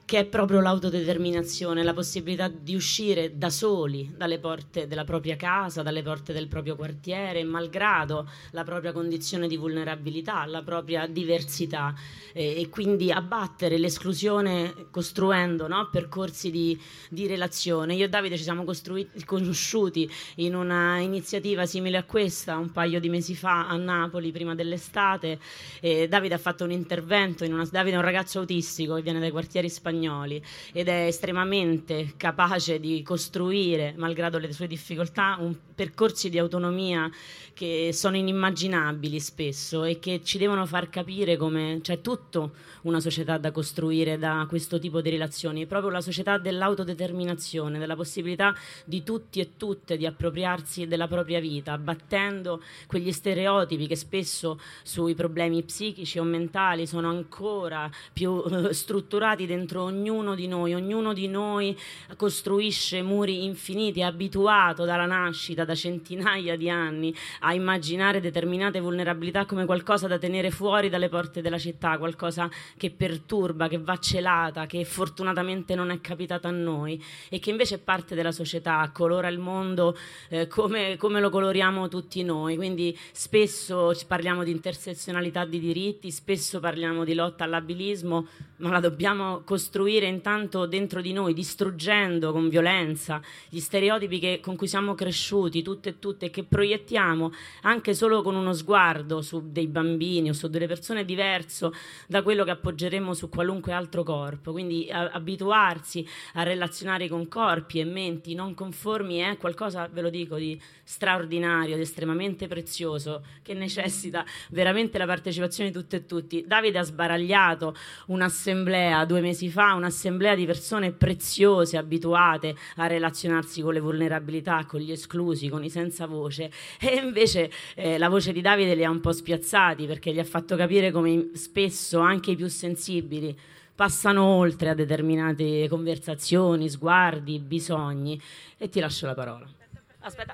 che è proprio l'autodeterminazione, la possibilità di uscire da soli dalle porte della propria casa, dalle porte del proprio quartiere, malgrado la propria condizione di vulnerabilità, la propria diversità, e quindi abbattere l'esclusione costruendo, no, percorsi di relazione. Io e Davide ci siamo conosciuti in una iniziativa simile a questa un paio di mesi fa a Napoli, prima dell'estate. Davide ha fatto un intervento Davide è un ragazzo autistico che viene dai quartieri spagnoli ed è estremamente capace di costruire, malgrado le sue difficoltà, percorsi di autonomia che sono inimmaginabili spesso e che ci devono far capire come c'è tutto una società da costruire da questo tipo di relazioni, proprio la società dell'autodeterminazione, della possibilità di tutti e tutte di appropriarsi della propria vita, abbattendo quegli stereotipi che spesso sui problemi psichici o mentali sono ancora più strutturati dentro ognuno di noi. Ognuno di noi costruisce muri infiniti, è abituato dalla nascita, da centinaia di anni, a immaginare determinate vulnerabilità come qualcosa da tenere fuori dalle porte della città, qualcosa che perturba, che va celata, che fortunatamente non è capitata a noi e che invece è parte della società, colora il mondo come lo coloriamo tutti noi. Quindi spesso parliamo di intersezionalità di diritti, spesso parliamo di lotta all'abilismo, ma la dobbiamo costruire intanto dentro di noi, distruggendo con violenza gli stereotipi con cui siamo cresciuti tutte e tutte e che proiettiamo anche solo con uno sguardo su dei bambini o su delle persone diverso da quello che appoggeremo su qualunque altro corpo. Quindi abituarsi a relazionare con corpi e menti non conformi è qualcosa, ve lo dico, di straordinario, di estremamente prezioso, che necessita veramente la partecipazione di tutte e tutti. Davide ha sbaragliato un'assemblea 2 mesi fa, un'assemblea di persone preziose, abituate a relazionarsi con le vulnerabilità, con gli esclusi, con i senza voce, e invece la voce di Davide li ha un po' spiazzati, perché gli ha fatto capire come spesso anche i più sensibili passano oltre a determinate conversazioni, sguardi, bisogni. E ti lascio la parola. Aspetta.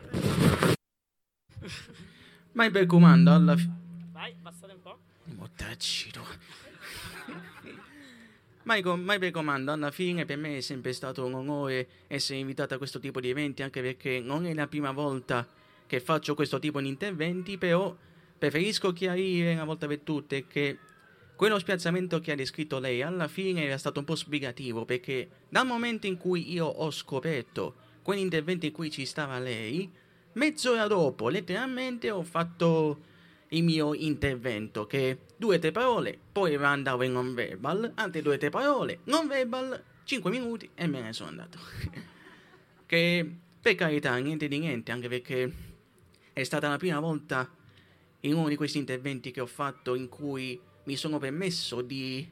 Ma per comando alla Vai, passate un po'. Mai per comando, alla fine per me è sempre stato un onore essere invitato a questo tipo di eventi, anche perché non è la prima volta che faccio questo tipo di interventi, però preferisco chiarire una volta per tutte che quello spiazzamento che ha descritto lei alla fine era stato un po' sbrigativo, perché dal momento in cui io ho scoperto quell'intervento in cui ci stava lei, mezz'ora dopo letteralmente ho fatto il mio intervento, che 2 o 3 parole, poi andavo in non verbal, altre 2 o 3 parole, non verbal, 5 minuti e me ne sono andato. Che per carità, niente di niente, anche perché è stata la prima volta in uno di questi interventi che ho fatto in cui mi sono permesso di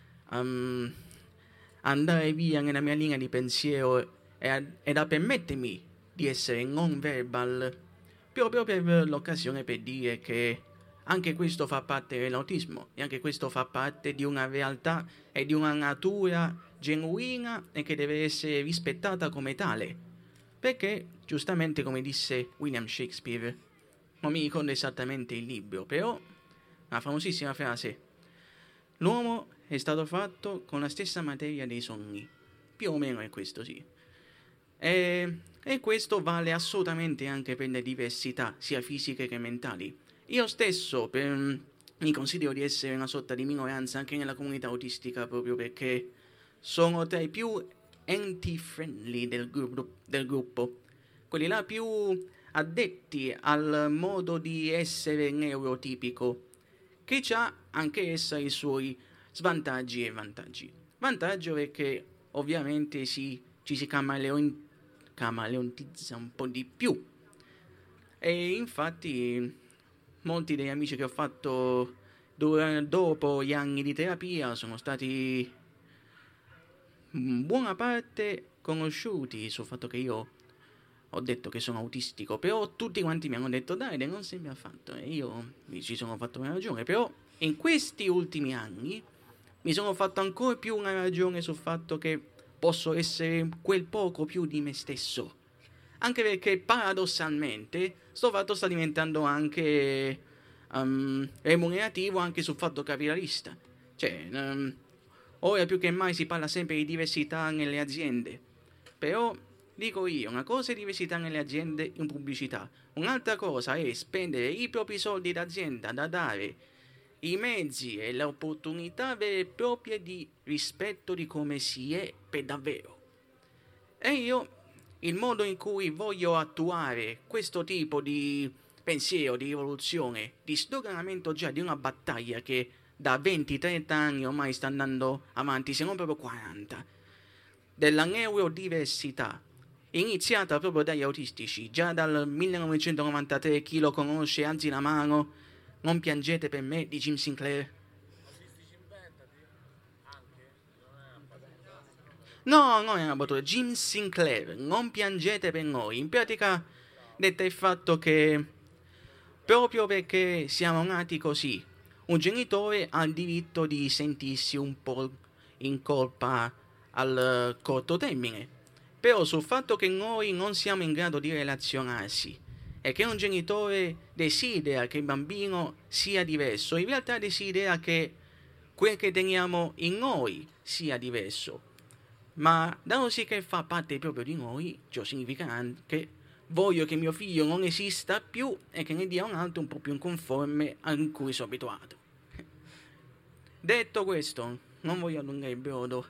andare via nella mia linea di pensiero e da permettermi di essere non verbal, proprio per l'occasione, per dire che anche questo fa parte dell'autismo e anche questo fa parte di una realtà e di una natura genuina e che deve essere rispettata come tale, perché giustamente, come disse William Shakespeare, non mi ricordo esattamente il libro, però una famosissima frase: l'uomo è stato fatto con la stessa materia dei sogni, più o meno è questo, sì. E questo vale assolutamente anche per le diversità, sia fisiche che mentali. Io stesso mi considero di essere una sorta di minoranza anche nella comunità autistica, proprio perché sono tra i più anti-friendly del gruppo, quelli là più addetti al modo di essere neurotipico, che ha anche essa i suoi svantaggi e vantaggi. Vantaggio è che ovviamente ci si camaleontizza un po' di più, e infatti molti degli amici che ho fatto dopo gli anni di terapia sono stati in buona parte conosciuti sul fatto che io ho detto che sono autistico, però tutti quanti mi hanno detto dai, non sembri affatto, e io mi ci sono fatto una ragione. Però in questi ultimi anni mi sono fatto ancora più una ragione sul fatto che posso essere quel poco più di me stesso, anche perché paradossalmente sto fatto sta diventando anche remunerativo anche sul fatto capitalista. Cioè Ora più che mai si parla sempre di diversità nelle aziende. Però, dico io, una cosa è diversità nelle aziende in pubblicità, un'altra cosa è spendere i propri soldi d'azienda da dare i mezzi e le opportunità vere e proprie di rispetto di come si è per davvero. E io, il modo in cui voglio attuare questo tipo di pensiero, di rivoluzione, di sdoganamento già di una battaglia che da 20-30 anni ormai sta andando avanti, se non proprio 40, della neurodiversità, iniziata proprio dagli autistici, già dal 1993, chi lo conosce alzi la mano, Non piangete per me di Jim Sinclair. No, non è una battuta, Jim Sinclair, Non piangete per noi, in pratica detta il fatto che proprio perché siamo nati così, un genitore ha il diritto di sentirsi un po' in colpa al corto termine, però sul fatto che noi non siamo in grado di relazionarsi e che un genitore desidera che il bambino sia diverso, in realtà desidera che quel che teniamo in noi sia diverso. Ma dato sì che fa parte proprio di noi, ciò significa anche voglio che mio figlio non esista più e che ne dia un altro un po' più conforme a cui sono abituato. Detto questo, non voglio allungare il brodo,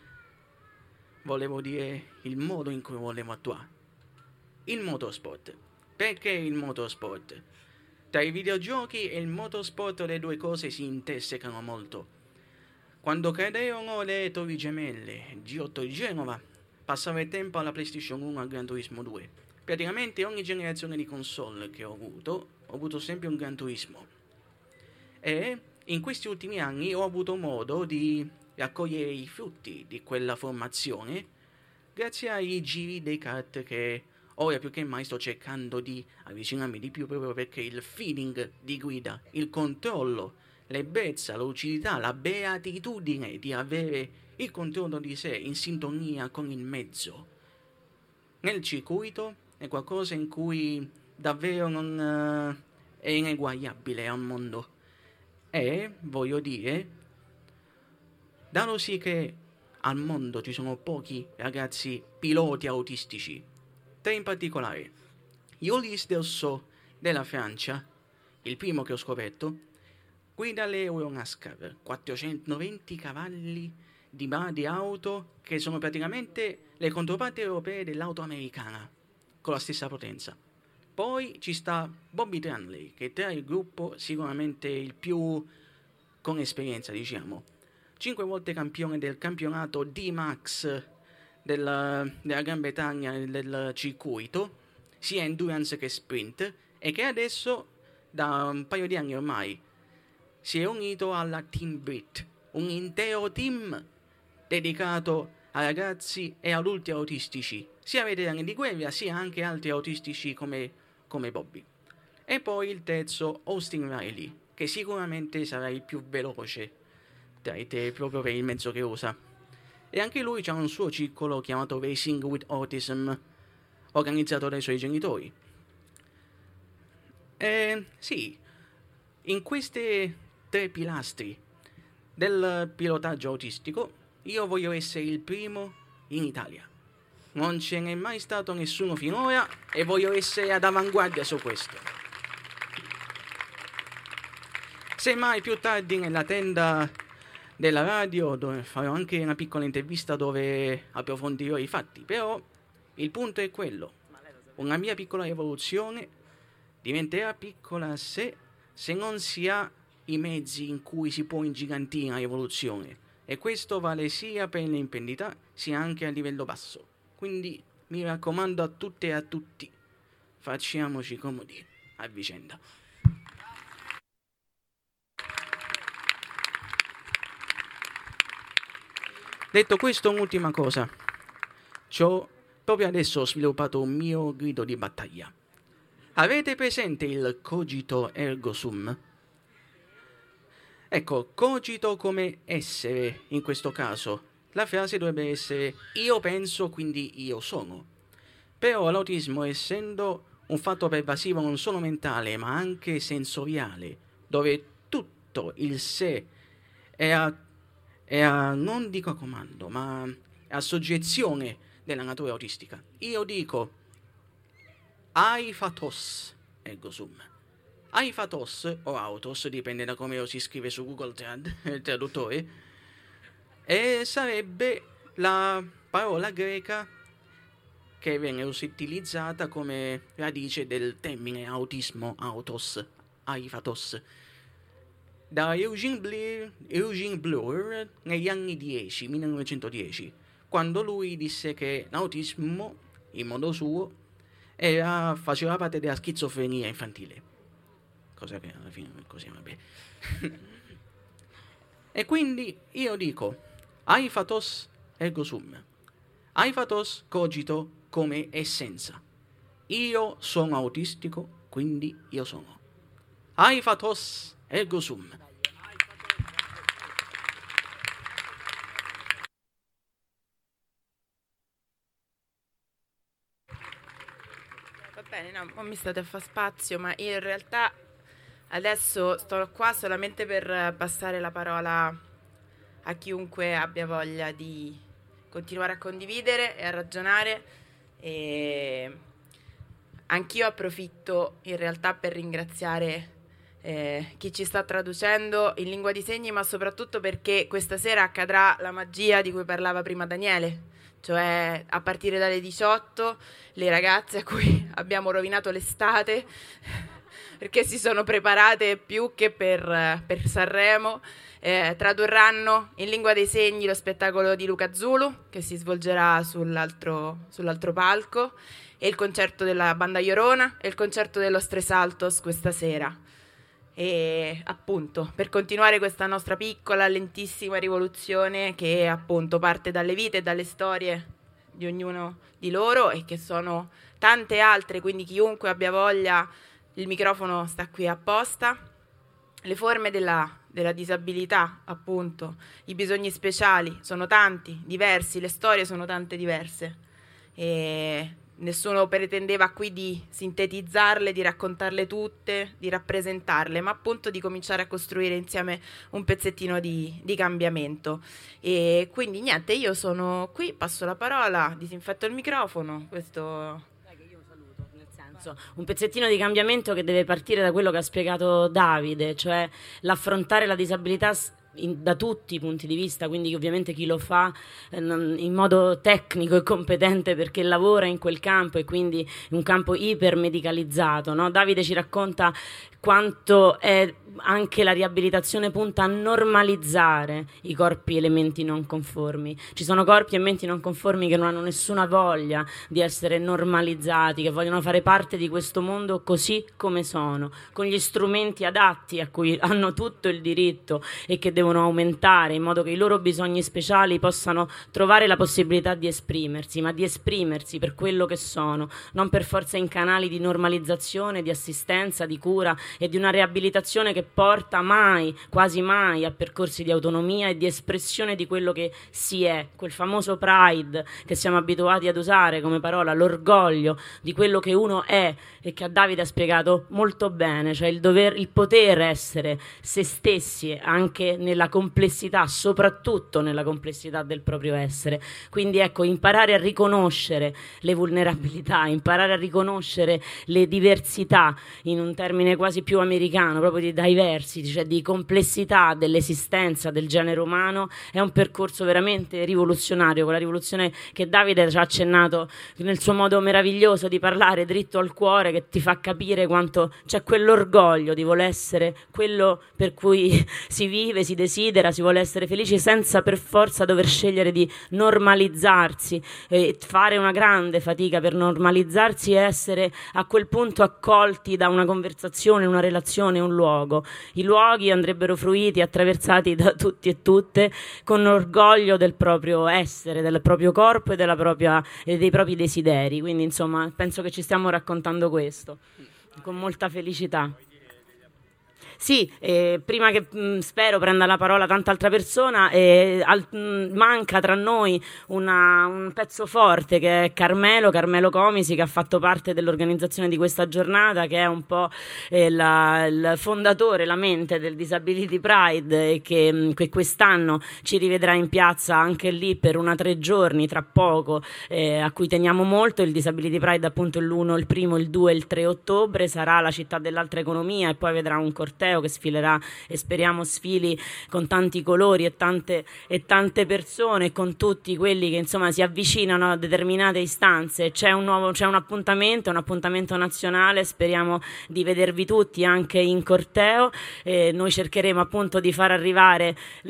volevo dire il modo in cui volevo attuare. Il motorsport. Perché il motorsport? Tra i videogiochi e il motorsport le due cose si intersecano molto. Quando caderono le torri gemelle G8 di Genova, passavo il tempo alla PlayStation 1 al Gran Turismo 2. Praticamente ogni generazione di console che ho avuto sempre un Gran Turismo. E in questi ultimi anni ho avuto modo di raccogliere i frutti di quella formazione grazie ai giri dei kart che ora più che mai sto cercando di avvicinarmi di più proprio perché il feeling di guida, il controllo, l'ebbrezza, la lucidità, la beatitudine di avere il controllo di sé in sintonia con il mezzo nel circuito è qualcosa in cui davvero non è ineguagliabile al mondo. E voglio dire, dato sì che al mondo ci sono pochi ragazzi piloti autistici, tre in particolare, Ulysse Delso della Francia, il primo che ho scoperto, guida le Euronascar, 420 cavalli di auto che sono praticamente le controparti europee dell'auto americana, con la stessa potenza. Poi ci sta Bobby Tranley, che tra il gruppo sicuramente il più con esperienza, diciamo. 5 volte campione del campionato D-Max della Gran Bretagna del circuito, sia endurance che sprint, e che adesso, da un paio di anni ormai, si è unito alla Team Brit, un intero team dedicato a ragazzi e adulti autistici, sia veterani di guerra, sia anche altri autistici come Bobby. E poi il terzo, Austin Riley, che sicuramente sarà il più veloce tra i tre proprio per il mezzo che usa. E anche lui ha un suo circolo chiamato Racing with Autism, organizzato dai suoi genitori. Sì, in questi tre pilastri del pilotaggio autistico, io voglio essere il primo in Italia. Non ce n'è mai stato nessuno finora e voglio essere ad avanguardia su questo. Semmai più tardi nella tenda della radio, dove farò anche una piccola intervista dove approfondirò i fatti, però il punto è quello: una mia piccola rivoluzione diventerà piccola se non si ha i mezzi in cui si può ingigantire una rivoluzione, e questo vale sia per l'imprendità sia anche a livello basso. Quindi mi raccomando a tutte e a tutti, facciamoci comodi a vicenda. Detto questo, un'ultima cosa. Proprio adesso ho sviluppato un mio grido di battaglia. Avete presente il cogito ergo sum? Ecco, cogito come essere in questo caso. La frase dovrebbe essere io penso, quindi io sono. Però l'autismo, essendo un fatto pervasivo non solo mentale ma anche sensoriale, dove tutto il sé è non dico a comando, ma a soggezione della natura autistica. Io dico aifatos ergo sum. Aifatos o autos, dipende da come lo si scrive su Google il traduttore, e sarebbe la parola greca che viene utilizzata come radice del termine autismo, autos, aifatos, da Eugene Bloor negli anni 10, 1910, quando lui disse che l'autismo, in modo suo, faceva parte della schizofrenia infantile. Cosa che alla fine è così, vabbè. E quindi io dico, aifatos ergo sum. Aifatos cogito come essenza. Io sono autistico, quindi io sono. Aifatos ergo sum. Va bene, no, non mi state a fare spazio, ma io in realtà adesso sto qua solamente per passare la parola a chiunque abbia voglia di continuare a condividere e a ragionare. E anch'io approfitto in realtà per ringraziare chi ci sta traducendo in lingua di segni, ma soprattutto perché questa sera accadrà la magia di cui parlava prima Daniele, cioè a partire dalle 18 le ragazze a cui abbiamo rovinato l'estate perché si sono preparate più che per Sanremo, tradurranno in lingua dei segni lo spettacolo di Luca Zulu che si svolgerà sull'altro palco, e il concerto della Banda Llorona e il concerto dello Tres Altos questa sera. E appunto per continuare questa nostra piccola, lentissima rivoluzione che appunto parte dalle vite e dalle storie di ognuno di loro, e che sono tante altre, quindi chiunque abbia voglia, il microfono sta qui apposta. Le forme della disabilità, appunto, i bisogni speciali sono tanti, diversi, le storie sono tante diverse, e nessuno pretendeva qui di sintetizzarle, di raccontarle tutte, di rappresentarle, ma appunto di cominciare a costruire insieme un pezzettino di cambiamento. E quindi niente, io sono qui, passo la parola, disinfetto il microfono, un pezzettino di cambiamento che deve partire da quello che ha spiegato Davide, cioè l'affrontare la disabilità da tutti i punti di vista, quindi ovviamente chi lo fa in modo tecnico e competente perché lavora in quel campo, e quindi un campo ipermedicalizzato, no? Davide ci racconta quanto è anche la riabilitazione punta a normalizzare i corpi e le menti non conformi. Ci sono corpi e menti non conformi che non hanno nessuna voglia di essere normalizzati, che vogliono fare parte di questo mondo così come sono, con gli strumenti adatti a cui hanno tutto il diritto e che devono aumentare in modo che i loro bisogni speciali possano trovare la possibilità di esprimersi, ma di esprimersi per quello che sono, non per forza in canali di normalizzazione, di assistenza, di cura e di una riabilitazione che porta mai, quasi mai, a percorsi di autonomia e di espressione di quello che si è, quel famoso pride che siamo abituati ad usare come parola, l'orgoglio di quello che uno è, e che a Davide ha spiegato molto bene, cioè il poter essere se stessi anche nella complessità, soprattutto nella complessità del proprio essere. Quindi ecco, imparare a riconoscere le vulnerabilità, imparare a riconoscere le diversità, in un termine quasi più americano, proprio di diversity, cioè di complessità dell'esistenza del genere umano, è un percorso veramente rivoluzionario, quella rivoluzione che Davide ci ha accennato nel suo modo meraviglioso di parlare dritto al cuore, che ti fa capire quanto c'è quell'orgoglio di voler essere quello per cui si vive, si desidera, si vuole essere felici senza per forza dover scegliere di normalizzarsi, fare una grande fatica per normalizzarsi e essere a quel punto accolti da una conversazione, una relazione, un luogo. I luoghi andrebbero fruiti, attraversati da tutti e tutte con orgoglio del proprio essere, del proprio corpo e dei propri desideri. Quindi insomma penso che ci stiamo raccontando questo con molta felicità. Sì, prima che spero prenda la parola tanta altra persona, manca tra noi un pezzo forte che è Carmelo Comisi, che ha fatto parte dell'organizzazione di questa giornata, che è un po' il fondatore, la mente del Disability Pride, e che quest'anno ci rivedrà in piazza anche lì per 3 giorni tra poco, a cui teniamo molto. Il Disability Pride appunto il 1, il 2 e il 3 ottobre sarà la città dell'altra economia, e poi vedrà un corteo che sfilerà, e speriamo sfili con tanti colori e tante persone, con tutti quelli che insomma si avvicinano a determinate istanze. C'è un appuntamento nazionale, speriamo di vedervi tutti anche in corteo. Noi cercheremo appunto di far arrivare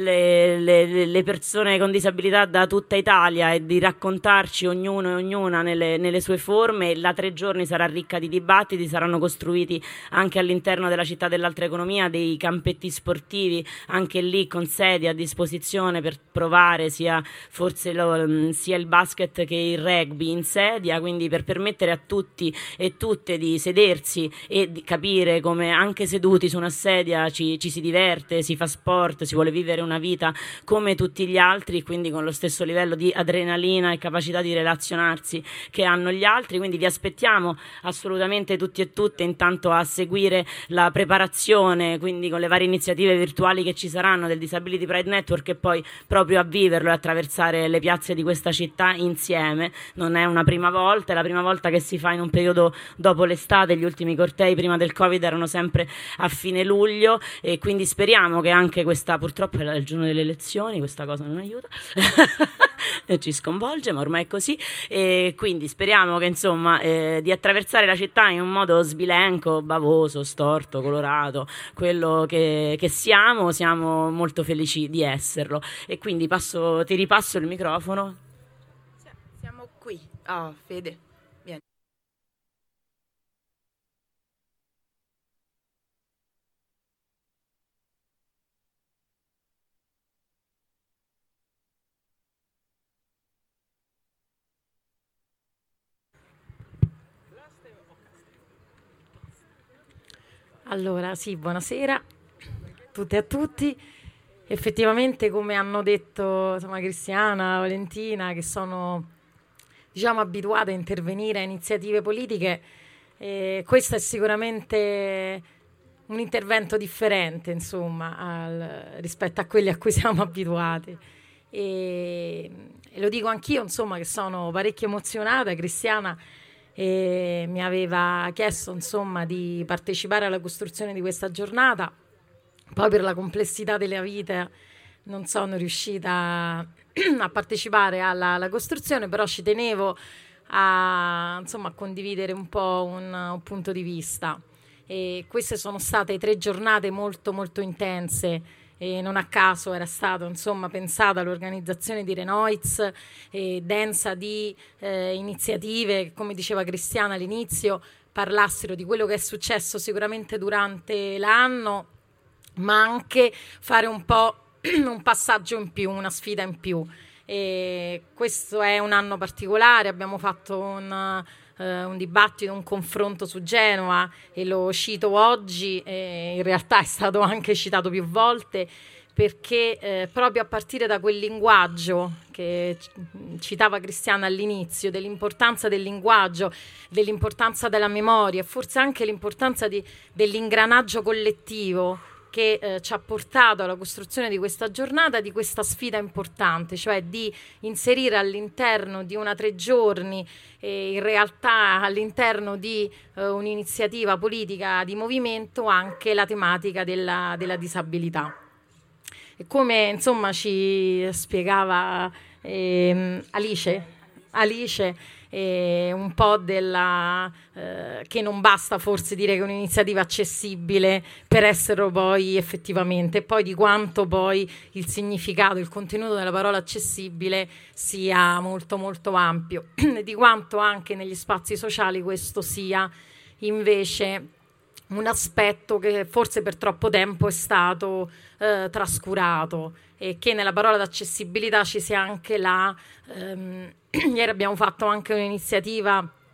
le persone con disabilità da tutta Italia e di raccontarci ognuno e ognuna nelle sue forme. La 3 giorni sarà ricca di dibattiti, saranno costruiti anche all'interno della città dell'altra economia dei campetti sportivi, anche lì con sedie a disposizione per provare sia il basket che il rugby in sedia, quindi per permettere a tutti e tutte di sedersi e di capire come anche seduti su una sedia ci si diverte, si fa sport, si vuole vivere una vita come tutti gli altri, quindi con lo stesso livello di adrenalina e capacità di relazionarsi che hanno gli altri. Quindi vi aspettiamo assolutamente tutti e tutte intanto a seguire la preparazione, quindi con le varie iniziative virtuali che ci saranno del Disability Pride Network, e poi proprio a viverlo e attraversare le piazze di questa città insieme. Non è una prima volta, è la prima volta che si fa in un periodo dopo l'estate. Gli ultimi cortei prima del Covid erano sempre a fine luglio, e quindi speriamo che anche questa, purtroppo è il giorno delle elezioni, questa cosa non aiuta ci sconvolge, ma ormai è così, e quindi speriamo che insomma di attraversare la città in un modo sbilenco, bavoso, storto, colorato, quello che siamo molto felici di esserlo. E quindi ti ripasso il microfono. Siamo qui. Oh, Fede, vieni. Allora, sì, buonasera a tutte e a tutti. Effettivamente, come hanno detto insomma, Cristiana, Valentina, che sono abituate a intervenire a iniziative politiche, questo è sicuramente un intervento differente rispetto a quelli a cui siamo abituati. E lo dico anch'io, che sono parecchio emozionata. Cristiana mi aveva chiesto di partecipare alla costruzione di questa giornata, poi per la complessità della vita non sono riuscita a partecipare alla costruzione, però ci tenevo a condividere un po' un punto di vista. E queste sono state 3 giornate molto molto intense, e non a caso era stata pensata l'organizzazione di Renoiz, densa di iniziative che, come diceva Cristiana all'inizio, parlassero di quello che è successo sicuramente durante l'anno, ma anche fare un po' un passaggio in più, una sfida in più. E questo è un anno particolare. Abbiamo fatto un dibattito, un confronto su Genova, e lo cito oggi, in realtà è stato anche citato più volte, perché proprio a partire da quel linguaggio che citava Cristiana all'inizio, dell'importanza del linguaggio, dell'importanza della memoria, e forse anche l'importanza dell'ingranaggio collettivo che ci ha portato alla costruzione di questa giornata, di questa sfida importante, cioè di inserire all'interno di 3 giorni, in realtà all'interno di un'iniziativa politica di movimento, anche la tematica della disabilità. E come ci spiegava Alice, un po' che non basta forse dire che è un'iniziativa accessibile per esserlo poi effettivamente, e poi di quanto poi il significato, il contenuto della parola accessibile sia molto molto ampio, e di quanto anche negli spazi sociali questo sia invece un aspetto che forse per troppo tempo è stato trascurato, e che nella parola d'accessibilità ci sia anche ieri abbiamo fatto anche un'iniziativa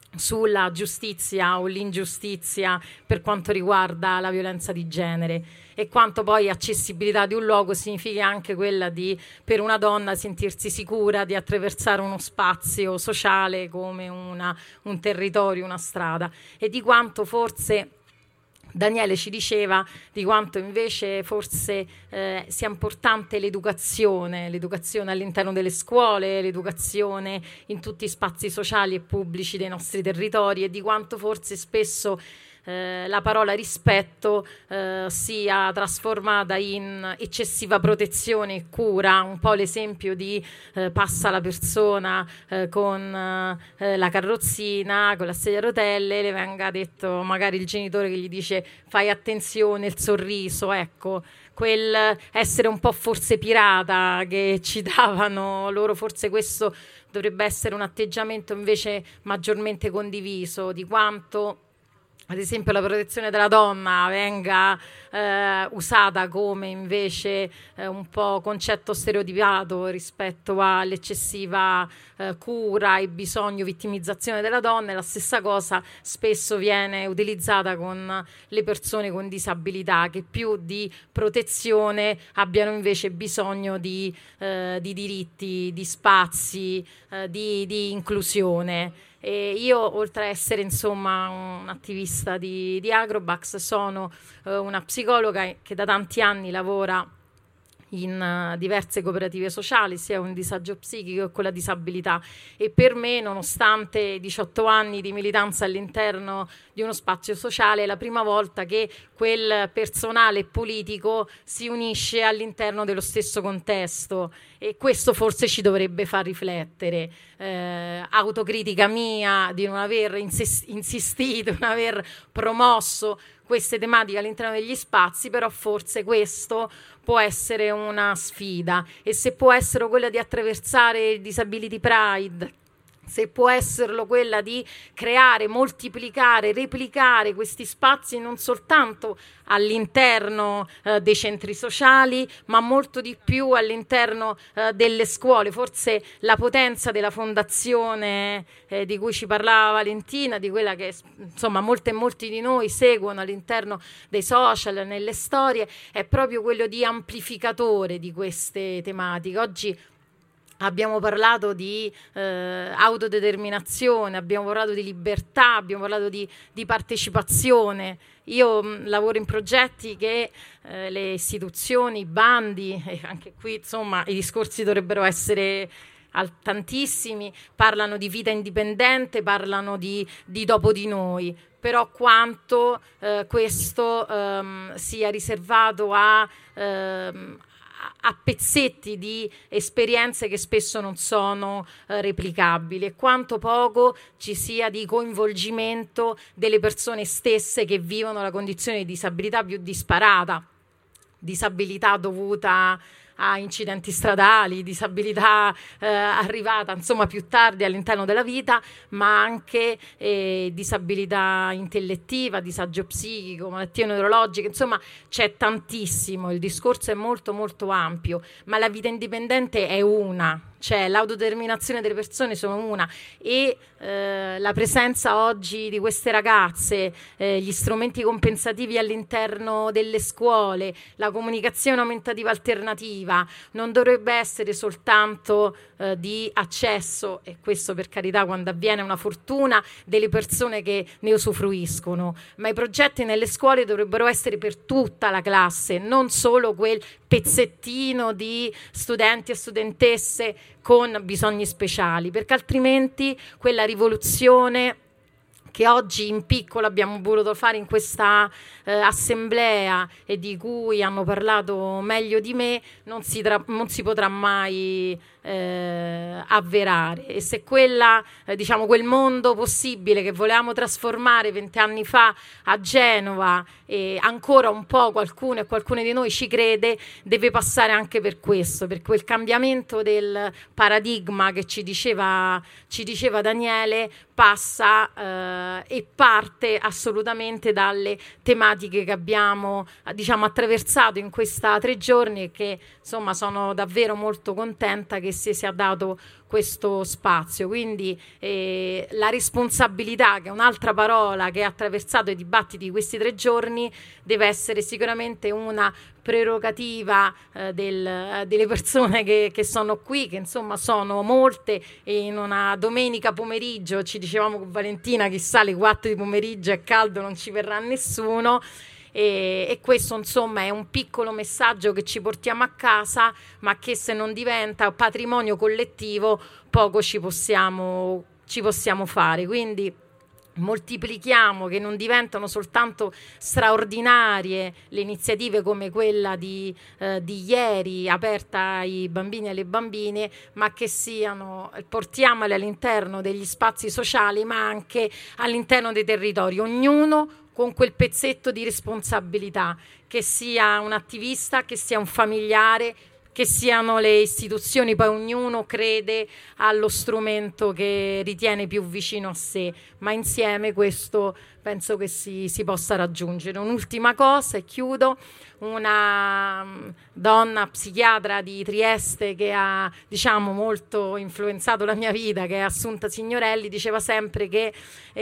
sulla giustizia o l'ingiustizia per quanto riguarda la violenza di genere, e quanto poi accessibilità di un luogo significa anche quella di, per una donna, sentirsi sicura di attraversare uno spazio sociale come un territorio, una strada, e di quanto forse Daniele ci diceva di quanto invece forse sia importante l'educazione all'interno delle scuole, l'educazione in tutti gli spazi sociali e pubblici dei nostri territori, e di quanto forse spesso la parola rispetto sia trasformata in eccessiva protezione e cura, un po' l'esempio di passa la persona con la carrozzina, con la sedia a rotelle, le venga detto magari il genitore che gli dice fai attenzione, il sorriso, ecco, quel essere un po' forse pirata che ci davano loro, forse questo dovrebbe essere un atteggiamento invece maggiormente condiviso, di quanto ad esempio la protezione della donna venga usata come invece un po' concetto stereotipato rispetto all'eccessiva cura e bisogno, vittimizzazione della donna, e la stessa cosa spesso viene utilizzata con le persone con disabilità, che più di protezione abbiano invece bisogno di diritti, di spazi, di inclusione. E io, oltre a essere insomma un attivista di Agrobax, sono una psicologa che da tanti anni lavora in diverse cooperative sociali, sia con il disagio psichico che con la disabilità, e per me, nonostante 18 anni di militanza all'interno di uno spazio sociale, è la prima volta che quel personale politico si unisce all'interno dello stesso contesto, e questo forse ci dovrebbe far riflettere. Autocritica mia di non aver insistito, non aver promosso queste tematiche all'interno degli spazi, però forse questo può essere una sfida, e se può essere quella di attraversare il Disability Pride, se può esserlo quella di creare, moltiplicare, replicare questi spazi non soltanto all'interno dei centri sociali, ma molto di più all'interno delle scuole. Forse la potenza della fondazione di cui ci parlava Valentina, di quella che insomma molti di noi seguono all'interno dei social, nelle storie, è proprio quello di amplificatore di queste tematiche. Oggi abbiamo parlato di autodeterminazione, abbiamo parlato di libertà, abbiamo parlato di partecipazione. Io lavoro in progetti che le istituzioni, i bandi, e anche qui insomma i discorsi dovrebbero essere tantissimi, parlano di vita indipendente, parlano di dopo di noi, però quanto questo sia riservato a pezzetti di esperienze che spesso non sono replicabili, e quanto poco ci sia di coinvolgimento delle persone stesse che vivono la condizione di disabilità più disparata, disabilità dovuta a incidenti stradali, disabilità arrivata insomma più tardi all'interno della vita, ma anche disabilità intellettiva, disagio psichico, malattie neurologiche, insomma c'è tantissimo, il discorso è molto molto ampio, ma la vita indipendente è una, cioè l'autodeterminazione delle persone sono una, e la presenza oggi di queste ragazze, gli strumenti compensativi all'interno delle scuole, la comunicazione aumentativa alternativa non dovrebbe essere soltanto di accesso, e questo per carità quando avviene una fortuna delle persone che ne usufruiscono, ma i progetti nelle scuole dovrebbero essere per tutta la classe, non solo quel pezzettino di studenti e studentesse con bisogni speciali, perché altrimenti quella rivoluzione che oggi in piccolo abbiamo voluto fare in questa assemblea, e di cui hanno parlato meglio di me, non si potrà mai avverare. E se quella quel mondo possibile che volevamo trasformare 20 anni fa a Genova, e ancora un po' qualcuno e qualcuna di noi ci crede, deve passare anche per questo, per quel cambiamento del paradigma che ci diceva Daniele, passa e parte assolutamente dalle tematiche che abbiamo attraversato in questi 3 giorni, e che insomma sono davvero molto contenta che che si sia dato questo spazio. Quindi la responsabilità, che è un'altra parola che ha attraversato i dibattiti di questi 3 giorni, deve essere sicuramente una prerogativa delle persone che sono qui, che insomma sono molte, e in una domenica pomeriggio ci dicevamo con Valentina, chissà, alle 4 di pomeriggio è caldo, non ci verrà nessuno. E questo insomma è un piccolo messaggio che ci portiamo a casa, ma che se non diventa patrimonio collettivo poco ci possiamo fare. Quindi moltiplichiamo, che non diventano soltanto straordinarie le iniziative come quella di ieri, aperta ai bambini e alle bambine, ma che portiamole all'interno degli spazi sociali, ma anche all'interno dei territori, ognuno con quel pezzetto di responsabilità, che sia un attivista, che sia un familiare, che siano le istituzioni. Poi ognuno crede allo strumento che ritiene più vicino a sé, ma insieme questo penso che si possa raggiungere. Un'ultima cosa e chiudo: una donna psichiatra di Trieste che ha molto influenzato la mia vita, che è Assunta Signorelli, diceva sempre che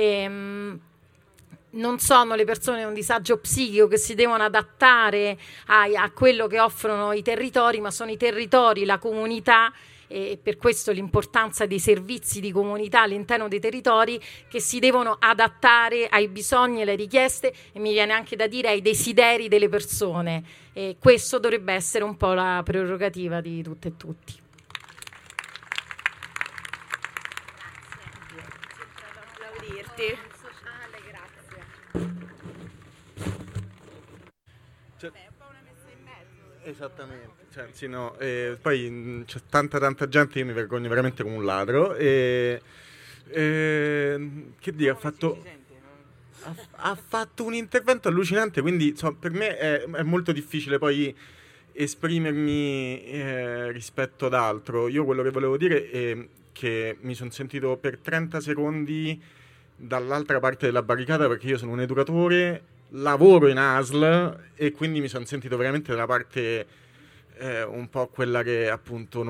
non sono le persone con disagio psichico che si devono adattare a quello che offrono i territori, ma sono i territori, la comunità, e per questo l'importanza dei servizi di comunità all'interno dei territori, che si devono adattare ai bisogni e alle richieste, e mi viene anche da dire ai desideri delle persone. E questo dovrebbe essere un po' la prerogativa di tutte e tutti. Applaudirti. Esattamente, sì, no, poi c'è tanta gente, io mi vergogno veramente come un ladro, che dire, ha fatto un intervento allucinante, quindi insomma, per me è molto difficile poi esprimermi rispetto ad altro. Io quello che volevo dire è che mi sono sentito per 30 secondi dall'altra parte della barricata, perché io sono un educatore, lavoro in ASL, e quindi mi sono sentito veramente dalla parte un po' quella che appunto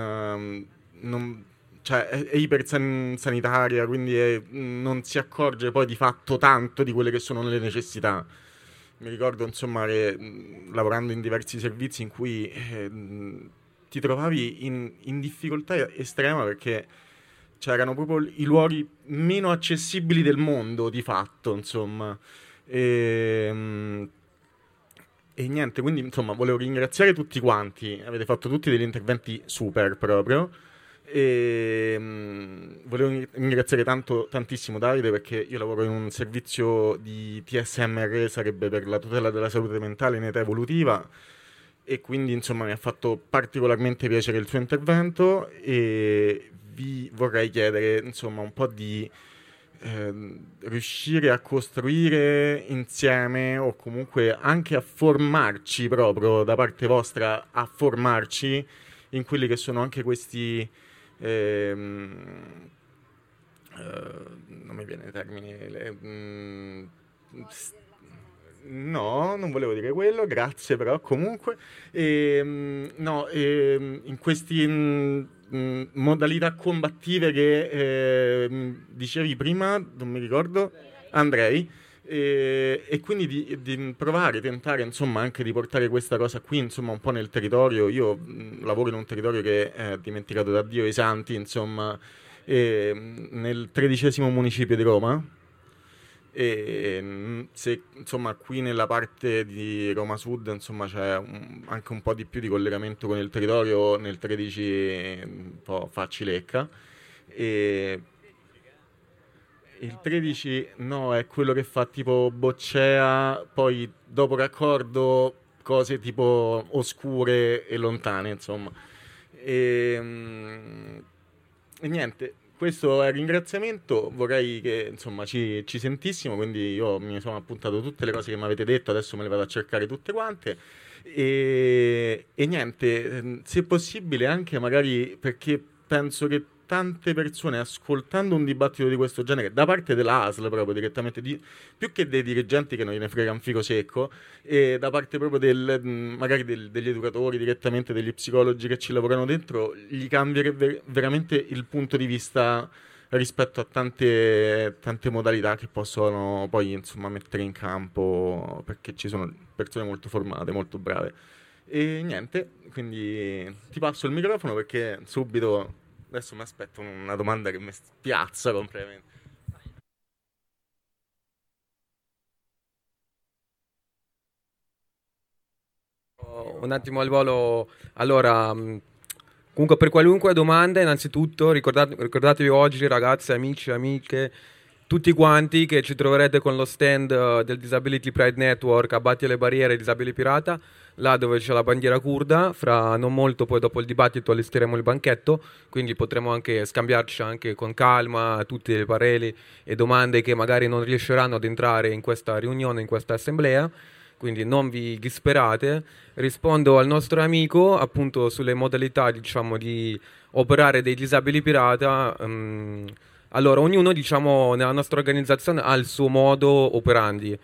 cioè è ipersanitaria, quindi non si accorge poi di fatto tanto di quelle che sono le necessità. Mi ricordo insomma che lavorando in diversi servizi in cui ti trovavi in difficoltà estrema, perché c'erano proprio i luoghi meno accessibili del mondo di fatto, insomma. E niente, quindi insomma volevo ringraziare tutti quanti, avete fatto tutti degli interventi super proprio, e volevo ringraziare tantissimo Davide, perché io lavoro in un servizio di TSMR, sarebbe per la tutela della salute mentale in età evolutiva, e quindi insomma mi ha fatto particolarmente piacere il suo intervento, e vi vorrei chiedere insomma un po' di riuscire a costruire insieme, o comunque anche a formarci proprio da parte vostra, a formarci in quelli che sono anche questi non mi viene il termine, no, non volevo dire quello, grazie, però comunque in questi modalità combattive che dicevi prima, non mi ricordo, Andrei, e quindi di provare, tentare insomma anche di portare questa cosa qui insomma un po' nel territorio. Io lavoro in un territorio che è dimenticato da Dio e i santi, insomma, nel 13° municipio di Roma, e se insomma qui nella parte di Roma Sud insomma c'è anche un po' di più di collegamento con il territorio, nel 13 un po' Faccilecca, e il 13 no, è quello che fa tipo Boccea, poi dopo Raccordo cose tipo oscure e lontane, insomma, e niente. Questo è il ringraziamento, vorrei che insomma ci sentissimo, quindi io mi sono appuntato tutte le cose che mi avete detto, adesso me le vado a cercare tutte quante, e niente, se possibile anche magari, perché penso che tante persone ascoltando un dibattito di questo genere, da parte della ASL proprio direttamente, più che dei dirigenti che non gliene frega un fico secco, e da parte proprio magari degli educatori, direttamente degli psicologi che ci lavorano dentro, gli cambierebbe veramente il punto di vista rispetto a tante modalità che possono poi insomma mettere in campo, perché ci sono persone molto formate, molto brave. E niente, quindi ti passo il microfono perché subito adesso mi aspetto una domanda che mi spiazza completamente. Un attimo al volo. Allora, comunque per qualunque domanda, innanzitutto ricordatevi oggi, ragazzi, amici, amiche, tutti quanti, che ci troverete con lo stand del Disability Pride Network Abbatti le barriere Disabili Pirata, là dove c'è la bandiera curda. Fra non molto, poi dopo il dibattito, allestiremo il banchetto, quindi potremo anche scambiarci anche con calma tutti i pareri e domande che magari non riusciranno ad entrare in questa riunione, in questa assemblea. Quindi non vi disperate. Rispondo al nostro amico appunto sulle modalità, diciamo, di operare dei disabili pirata. Allora, ognuno, diciamo, nella nostra organizzazione ha il suo modo operandi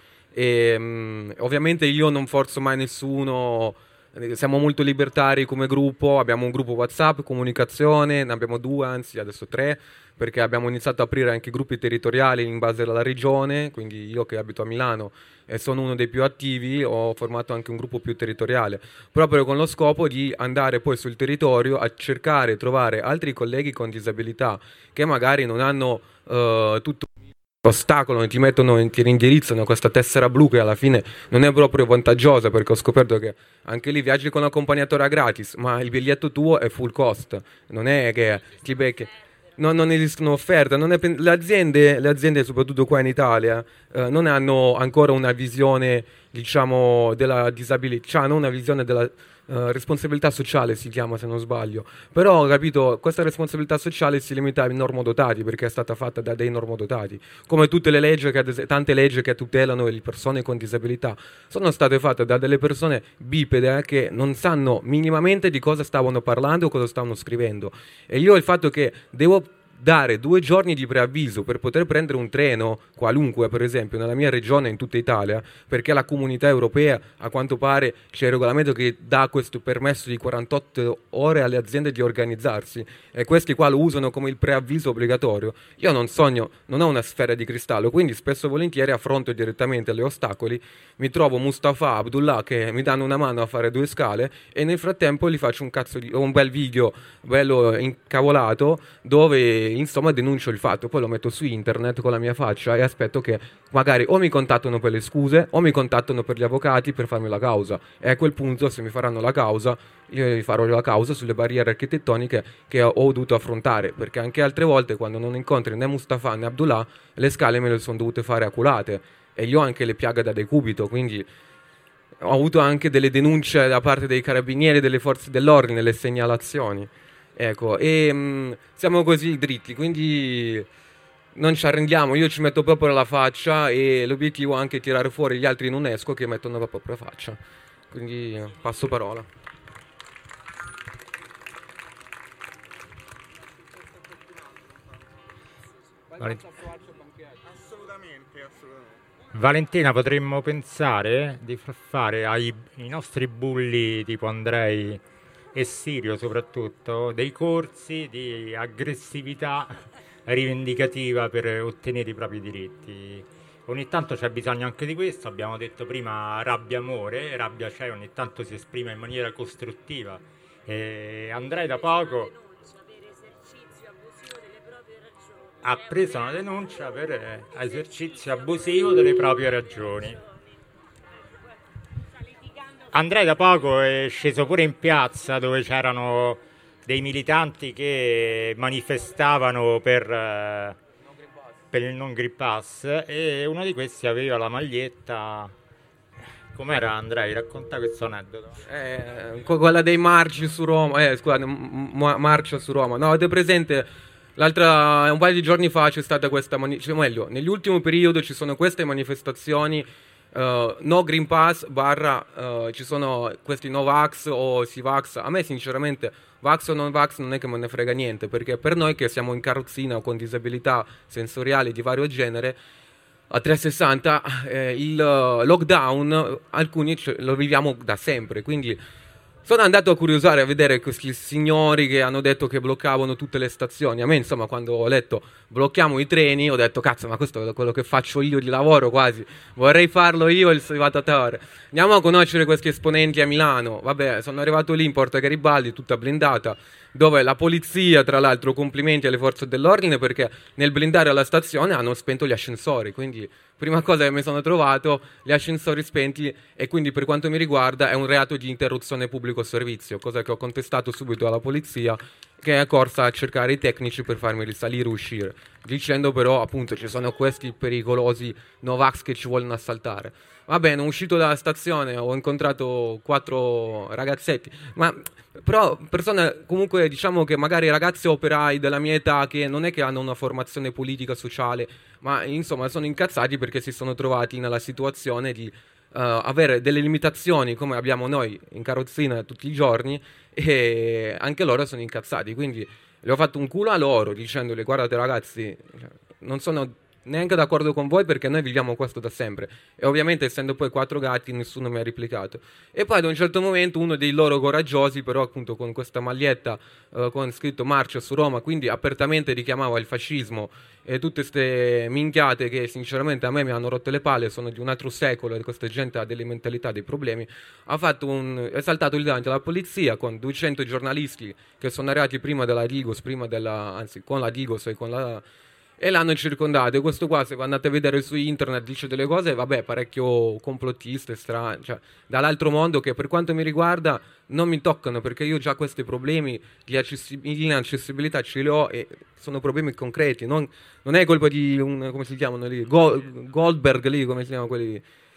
e ovviamente io non forzo mai nessuno. Siamo molto libertari come gruppo, abbiamo un gruppo WhatsApp, comunicazione, ne abbiamo 2, anzi adesso 3, perché abbiamo iniziato ad aprire anche gruppi territoriali in base alla regione. Quindi io, che abito a Milano e sono uno dei più attivi, ho formato anche un gruppo più territoriale, proprio con lo scopo di andare poi sul territorio a cercare e trovare altri colleghi con disabilità che magari non hanno tutto ostacolo, ti indirizzano questa tessera blu che alla fine non è proprio vantaggiosa, perché ho scoperto che anche lì viaggi con l'accompagnatore gratis, ma il biglietto tuo è full cost, non è che ti becchi. Non esistono offerte, le aziende soprattutto qua in Italia non hanno ancora una visione, diciamo, della disabilità, cioè hanno una visione della responsabilità sociale, si chiama se non sbaglio, però capito, questa responsabilità sociale si limita ai normodotati, perché è stata fatta da dei normodotati, come tutte le leggi, tante leggi che tutelano le persone con disabilità sono state fatte da delle persone bipede che non sanno minimamente di cosa stavano parlando o cosa stavano scrivendo. E io il fatto che devo dare 2 giorni di preavviso per poter prendere un treno qualunque, per esempio nella mia regione, in tutta Italia, perché la comunità europea, a quanto pare, c'è il regolamento che dà questo permesso di 48 ore alle aziende di organizzarsi, e questi qua lo usano come il preavviso obbligatorio. Io non ho una sfera di cristallo, quindi spesso e volentieri affronto direttamente agli ostacoli, mi trovo Mustafa, Abdullah che mi danno una mano a fare 2 scale, e nel frattempo gli faccio un bel video bello incavolato dove insomma denuncio il fatto, poi lo metto su internet con la mia faccia e aspetto che magari o mi contattano per le scuse o mi contattano per gli avvocati per farmi la causa, e a quel punto, se mi faranno la causa, io gli farò la causa sulle barriere architettoniche che ho dovuto affrontare, perché anche altre volte, quando non incontri né Mustafa né Abdullah, le scale me le sono dovute fare aculate, e io ho anche le piaghe da decubito, quindi ho avuto anche delle denunce da parte dei carabinieri, delle forze dell'ordine, le segnalazioni. Ecco, e siamo così dritti, quindi non ci arrendiamo. Io ci metto proprio la faccia, e l'obiettivo è anche tirare fuori gli altri in UNESCO che mettono la propria faccia. Quindi passo parola. Valentina, potremmo pensare di far fare ai nostri bulli tipo Andrei e Sirio soprattutto dei corsi di aggressività rivendicativa per ottenere i propri diritti. Ogni tanto c'è bisogno anche di questo, abbiamo detto prima rabbia-amore, rabbia c'è, ogni tanto si esprime in maniera costruttiva. Andrei da poco ha preso una denuncia per esercizio abusivo delle proprie ragioni. Andrei da poco è sceso pure in piazza, dove c'erano dei militanti che manifestavano per il non Green Pass, e uno di questi aveva la maglietta. Com'era, Andrei? Racconta questo aneddoto. Quella dei marci su Roma, scusate, marcia su Roma. No, avete presente? Un paio di giorni fa c'è stata questa meglio, negli ultimi periodi ci sono queste manifestazioni no Green Pass ci sono questi Novax o Sivax. A me sinceramente Vax o non Vax non è che me ne frega niente, perché per noi che siamo in carrozzina o con disabilità sensoriali di vario genere, a 360 il lockdown alcuni lo viviamo da sempre, quindi sono andato a curiosare, a vedere questi signori che hanno detto che bloccavano tutte le stazioni. A me, insomma, quando ho letto blocchiamo i treni, ho detto cazzo, ma questo è quello che faccio io di lavoro quasi, vorrei farlo io il salvatore. Andiamo a conoscere questi esponenti a Milano. Vabbè, sono arrivato lì in Porta Garibaldi, tutta blindata, dove la polizia, tra l'altro, complimenti alle forze dell'ordine, perché nel blindare la stazione hanno spento gli ascensori, quindi prima cosa che mi sono trovato, gli ascensori spenti, e quindi per quanto mi riguarda è un reato di interruzione pubblico servizio, cosa che ho contestato subito alla polizia, che è corsa a cercare i tecnici per farmi risalire e uscire, dicendo però appunto ci sono questi pericolosi Novax che ci vogliono assaltare. Va bene, uscito dalla stazione ho incontrato 4 ragazzetti, ma però persone comunque, diciamo che magari ragazzi operai della mia età, che non è che hanno una formazione politica sociale, ma insomma sono incazzati perché si sono trovati nella situazione di avere delle limitazioni come abbiamo noi in carrozzina tutti i giorni, e anche loro sono incazzati, quindi le ho fatto un culo a loro dicendole guardate ragazzi, non sono neanche d'accordo con voi perché noi viviamo questo da sempre, e ovviamente essendo poi 4 gatti nessuno mi ha replicato. E poi ad un certo momento uno dei loro coraggiosi, però appunto con questa maglietta con scritto Marcia su Roma, quindi apertamente richiamava il fascismo e tutte queste minchiate che sinceramente a me mi hanno rotto le palle, sono di un altro secolo e questa gente ha delle mentalità, dei problemi, è saltato lì davanti alla polizia con 200 giornalisti che sono arrivati prima della Digos, con la Digos e l'hanno circondato. E questo qua, se andate a vedere su internet, dice delle cose, vabbè, parecchio complottiste, cioè, dall'altro mondo, che per quanto mi riguarda non mi toccano, perché io già questi problemi di inaccessibilità ce li ho, e sono problemi concreti, non è colpa di come si chiamano lì, Goldberg lì, come si chiamano quelli,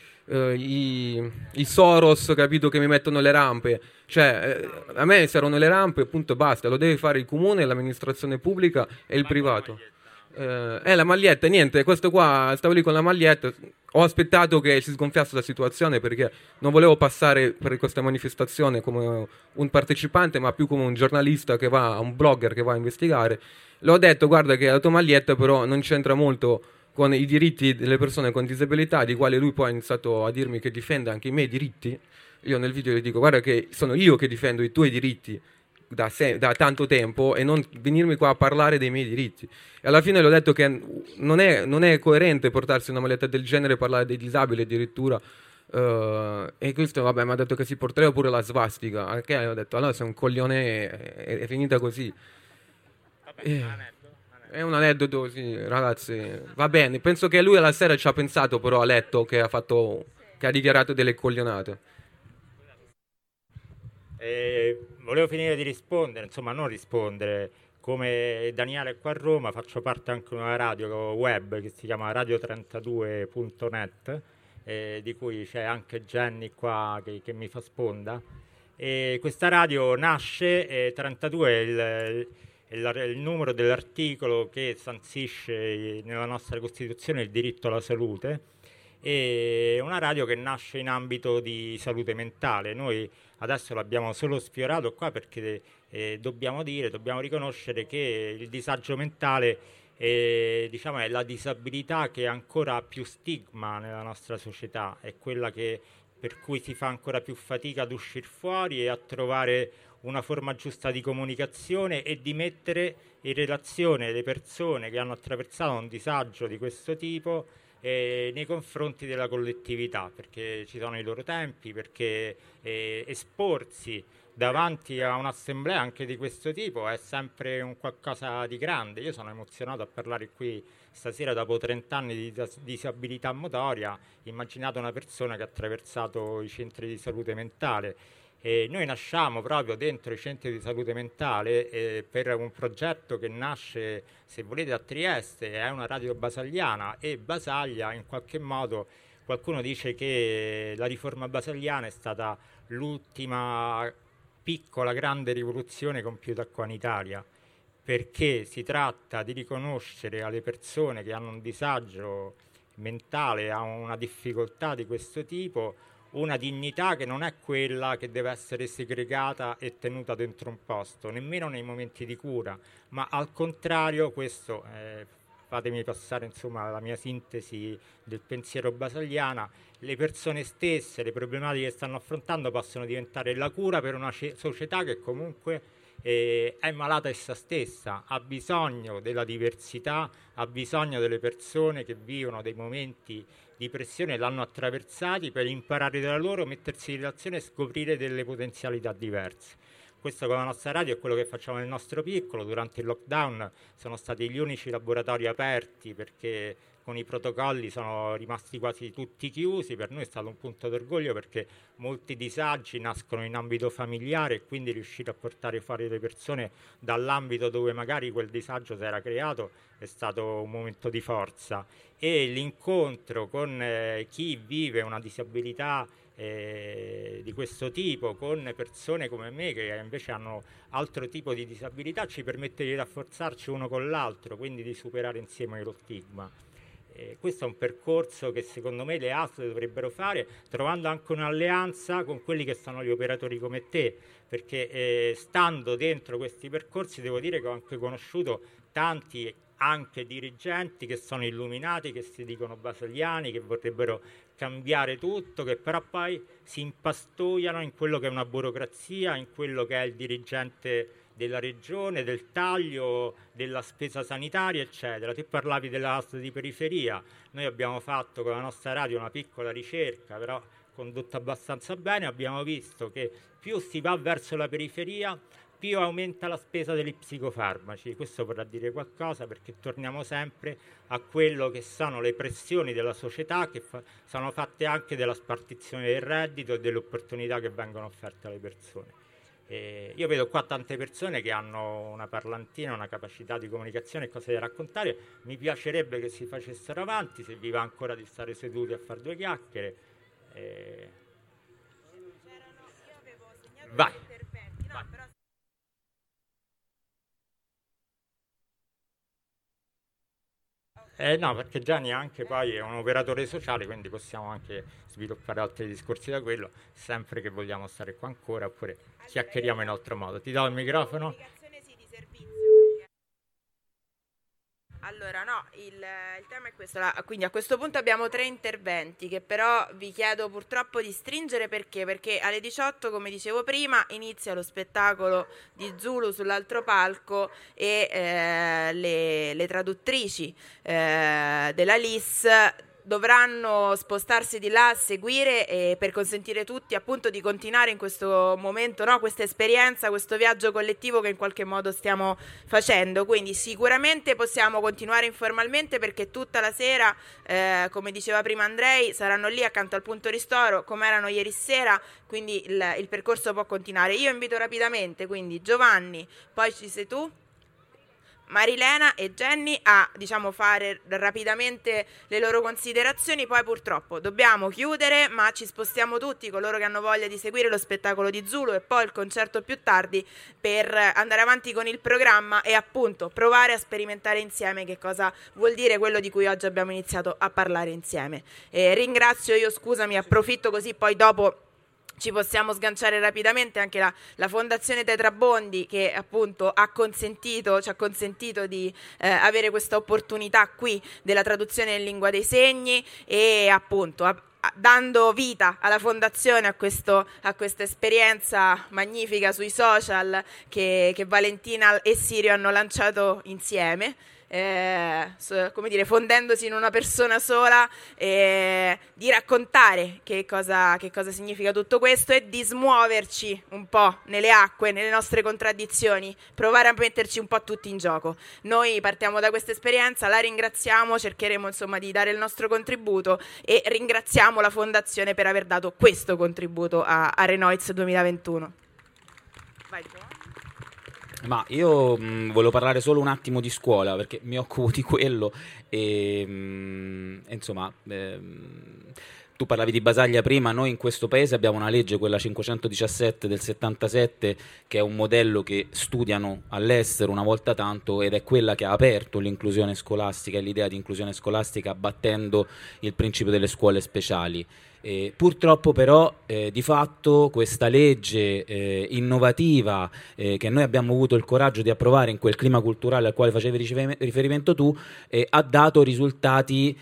i Soros, capito, che mi mettono le rampe. Cioè, a me servono le rampe, appunto, basta, lo deve fare il comune, l'amministrazione pubblica e il privato. La maglietta, niente, questo qua, stavo lì con la maglietta, ho aspettato che si sgonfiasse la situazione perché non volevo passare per questa manifestazione come un partecipante, ma più come un giornalista che va, un blogger che va a investigare. L'ho detto, guarda che la tua maglietta però non c'entra molto con i diritti delle persone con disabilità, di quali lui poi ha iniziato a dirmi che difende anche i miei diritti. Io nel video gli dico, guarda che sono io che difendo i tuoi diritti da tanto tempo, e non venirmi qua a parlare dei miei diritti. E alla fine l'ho detto che non è coerente portarsi una maglietta del genere e parlare dei disabili addirittura, e questo vabbè mi ha detto che si porterà pure la svastica, anche ho detto allora sei un coglione, è finita così. È un aneddoto, sì, ragazzi, va bene, penso che lui alla sera ci ha pensato, però ha letto che ha dichiarato delle coglionate. Volevo finire di rispondere, insomma non rispondere, come Daniele qua a Roma faccio parte anche di una radio web che si chiama radio32.net, di cui c'è anche Jenny qua che mi fa sponda, e questa radio nasce, 32 è il numero dell'articolo che sanzisce nella nostra Costituzione il diritto alla salute, e una radio che nasce in ambito di salute mentale. Noi adesso l'abbiamo solo sfiorato qua perché dobbiamo riconoscere che il disagio mentale diciamo, è la disabilità che ha ancora più stigma nella nostra società, è quella per cui si fa ancora più fatica ad uscire fuori e a trovare una forma giusta di comunicazione e di mettere in relazione le persone che hanno attraversato un disagio di questo tipo nei confronti della collettività, perché ci sono i loro tempi, perché esporsi davanti a un'assemblea anche di questo tipo è sempre un qualcosa di grande. Io sono emozionato a parlare qui stasera dopo 30 anni di disabilità motoria. Immaginate una persona che ha attraversato i centri di salute mentale. Noi nasciamo proprio dentro i centri di salute mentale per un progetto che nasce, se volete, a Trieste, è una radio basagliana, e Basaglia in qualche modo, qualcuno dice che la riforma basagliana è stata l'ultima piccola grande rivoluzione compiuta qua in Italia, perché si tratta di riconoscere alle persone che hanno un disagio mentale, ha una difficoltà di questo tipo, una dignità che non è quella che deve essere segregata e tenuta dentro un posto, nemmeno nei momenti di cura, ma al contrario questo, fatemi passare insomma la mia sintesi del pensiero basaliana, le persone stesse, le problematiche che stanno affrontando possono diventare la cura per una società che comunque è malata essa stessa, ha bisogno della diversità, ha bisogno delle persone che vivono dei momenti di pressione, l'hanno attraversati, per imparare da loro, mettersi in relazione e scoprire delle potenzialità diverse. Questo con la nostra radio è quello che facciamo nel nostro piccolo. Durante il lockdown sono stati gli unici laboratori aperti, perché con i protocolli sono rimasti quasi tutti chiusi. Per noi è stato un punto d'orgoglio, perché molti disagi nascono in ambito familiare, e quindi riuscire a portare fuori le persone dall'ambito dove magari quel disagio si era creato è stato un momento di forza. E l'incontro con chi vive una disabilità di questo tipo, con persone come me che invece hanno altro tipo di disabilità, ci permette di rafforzarci uno con l'altro, quindi di superare insieme lo stigma. Questo è un percorso che secondo me le ASL dovrebbero fare, trovando anche un'alleanza con quelli che sono gli operatori come te, perché stando dentro questi percorsi devo dire che ho anche conosciuto tanti anche dirigenti che sono illuminati, che si dicono basaliani, che vorrebbero cambiare tutto, che però poi si impastoiano in quello che è una burocrazia, in quello che è il dirigente della regione, del taglio, della spesa sanitaria, eccetera. Tu parlavi della ASL di periferia, noi abbiamo fatto con la nostra radio una piccola ricerca, però condotta abbastanza bene, abbiamo visto che più si va verso la periferia, più aumenta la spesa degli psicofarmaci. Questo vorrà dire qualcosa, perché torniamo sempre a quello che sono le pressioni della società, che sono fatte anche della spartizione del reddito e delle opportunità che vengono offerte alle persone. Io vedo qua tante persone che hanno una parlantina, una capacità di comunicazione e cose da raccontare. Mi piacerebbe che si facessero avanti, se vi va ancora di stare seduti a fare due chiacchiere. Vai. No, perché Gianni anche poi è un operatore sociale, quindi possiamo anche sviluppare altri discorsi da quello, sempre che vogliamo stare qua ancora, oppure chiacchieriamo in altro modo. Ti do il microfono. Allora, no, il tema è questo. Quindi a questo punto abbiamo 3 interventi che però vi chiedo purtroppo di stringere, perché alle 18, come dicevo prima, inizia lo spettacolo di Zulu sull'altro palco e le traduttrici della LIS dovranno spostarsi di là a seguire, per consentire tutti appunto di continuare in questo momento, no? Questa esperienza, questo viaggio collettivo che in qualche modo stiamo facendo. Quindi sicuramente possiamo continuare informalmente, perché tutta la sera, come diceva prima Andrei, saranno lì accanto al punto ristoro come erano ieri sera, quindi il percorso può continuare. Io invito rapidamente quindi Giovanni, poi ci sei tu, Marilena e Jenny a fare rapidamente le loro considerazioni. Poi purtroppo dobbiamo chiudere, ma ci spostiamo tutti, coloro che hanno voglia di seguire lo spettacolo di Zulu e poi il concerto più tardi, per andare avanti con il programma e appunto provare a sperimentare insieme che cosa vuol dire quello di cui oggi abbiamo iniziato a parlare insieme. Ringrazio, scusami, approfitto così poi dopo ci possiamo sganciare rapidamente anche la Fondazione Tetrabondi, che appunto ci ha consentito di avere questa opportunità qui della traduzione in lingua dei segni, e appunto dando vita alla fondazione, a questa esperienza magnifica sui social che Valentina e Sirio hanno lanciato insieme. Fondendosi in una persona sola, di raccontare che cosa significa tutto questo e di smuoverci un po' nelle acque, nelle nostre contraddizioni, provare a metterci un po' tutti in gioco. Noi partiamo da questa esperienza, la ringraziamo, cercheremo di dare il nostro contributo, e ringraziamo la Fondazione per aver dato questo contributo a Renoiz 2021. Vai, Ma io volevo parlare solo un attimo di scuola, perché mi occupo di quello e insomma tu parlavi di Basaglia prima, noi in questo paese abbiamo una legge, quella 517 del 77, che è un modello che studiano all'estero una volta tanto, ed è quella che ha aperto l'inclusione scolastica e l'idea di inclusione scolastica, abbattendo il principio delle scuole speciali. Purtroppo però di fatto questa legge innovativa che noi abbiamo avuto il coraggio di approvare in quel clima culturale al quale facevi riferimento tu, ha dato risultati,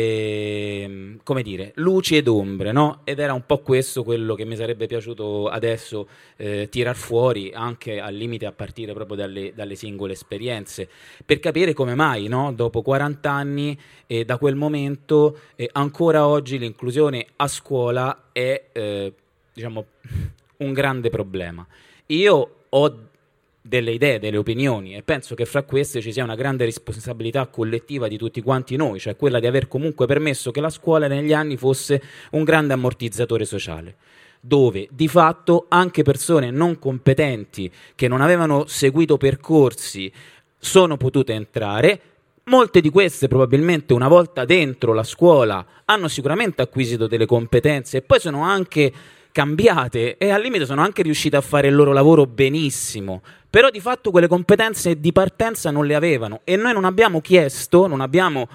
come dire, luci ed ombre, no? Ed era un po' questo quello che mi sarebbe piaciuto adesso tirar fuori, anche al limite a partire proprio dalle singole esperienze, per capire come mai, no? Dopo 40 anni da quel momento ancora oggi l'inclusione a scuola è diciamo un grande problema. Io ho delle idee, delle opinioni, e penso che fra queste ci sia una grande responsabilità collettiva di tutti quanti noi, cioè quella di aver comunque permesso che la scuola negli anni fosse un grande ammortizzatore sociale, dove di fatto anche persone non competenti che non avevano seguito percorsi sono potute entrare. Molte di queste probabilmente una volta dentro la scuola hanno sicuramente acquisito delle competenze e poi sono anche cambiate e al limite sono anche riuscite a fare il loro lavoro benissimo, però di fatto quelle competenze di partenza non le avevano e noi non abbiamo chiesto, non abbiamo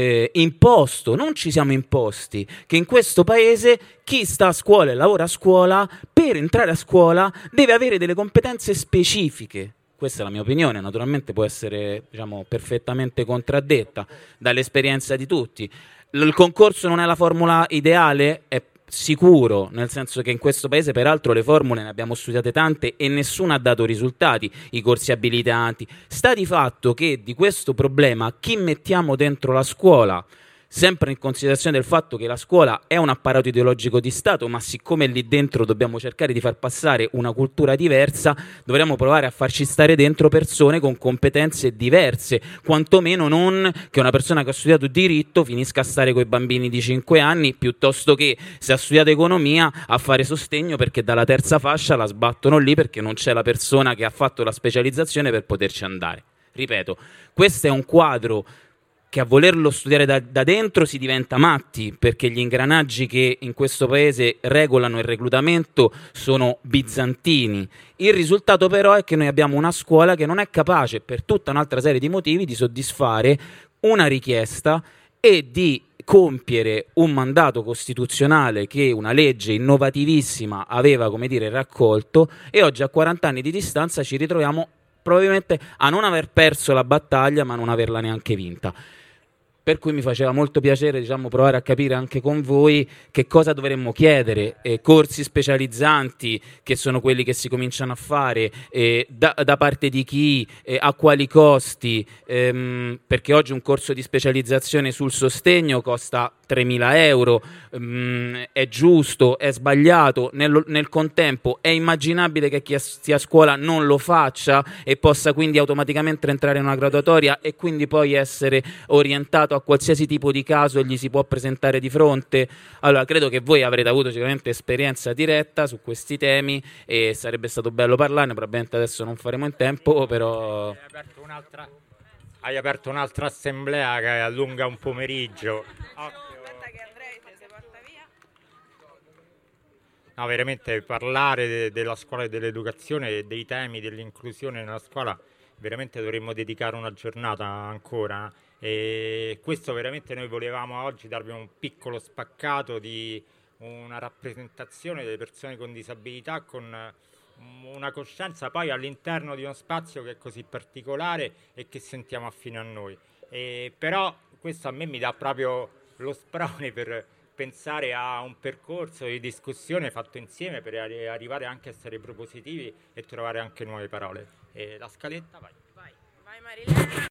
imposto, non ci siamo imposti che in questo paese chi sta a scuola e lavora a scuola, per entrare a scuola deve avere delle competenze specifiche. Questa è la mia opinione, naturalmente può essere, diciamo, perfettamente contraddetta dall'esperienza di tutti. Il concorso non è la formula ideale? È sicuro, nel senso che in questo paese peraltro le formule ne abbiamo studiate tante e nessuna ha dato risultati, i corsi abilitanti. Sta di fatto che di questo problema chi mettiamo dentro la scuola, sempre in considerazione del fatto che la scuola è un apparato ideologico di Stato, ma siccome lì dentro dobbiamo cercare di far passare una cultura diversa, dovremmo provare a farci stare dentro persone con competenze diverse, quantomeno non che una persona che ha studiato diritto finisca a stare con i bambini di 5 anni, piuttosto che se ha studiato economia a fare sostegno perché dalla terza fascia la sbattono lì perché non c'è la persona che ha fatto la specializzazione per poterci andare. Ripeto, questo è un quadro che a volerlo studiare da dentro si diventa matti, perché gli ingranaggi che in questo paese regolano il reclutamento sono bizantini. Il risultato però è che noi abbiamo una scuola che non è capace, per tutta un'altra serie di motivi, di soddisfare una richiesta e di compiere un mandato costituzionale che una legge innovativissima aveva, come dire, raccolto, e oggi a 40 anni di distanza ci ritroviamo probabilmente a non aver perso la battaglia, ma a non averla neanche vinta. Per cui mi faceva molto piacere, diciamo, provare a capire anche con voi che cosa dovremmo chiedere, corsi specializzanti che sono quelli che si cominciano a fare, da parte di chi, a quali costi, perché oggi un corso di specializzazione sul sostegno costa 3.000 euro, è giusto, è sbagliato, nel contempo è immaginabile che chi sia a scuola non lo faccia e possa quindi automaticamente entrare in una graduatoria e quindi poi essere orientato a qualsiasi tipo di caso gli si può presentare di fronte. Allora credo che voi avrete avuto sicuramente esperienza diretta su questi temi e sarebbe stato bello parlarne, probabilmente adesso non faremo in tempo, però hai aperto un'altra assemblea che allunga un pomeriggio. No, veramente parlare della scuola e dell'educazione e dei temi dell'inclusione nella scuola, veramente dovremmo dedicare una giornata ancora. E questo veramente noi volevamo oggi darvi un piccolo spaccato di una rappresentazione delle persone con disabilità, con una coscienza poi all'interno di uno spazio che è così particolare e che sentiamo affine a noi. Però questo a me mi dà proprio lo sprone per pensare a un percorso di discussione fatto insieme per arrivare anche a essere propositivi e trovare anche nuove parole. La scaletta, vai. Vai Marilena.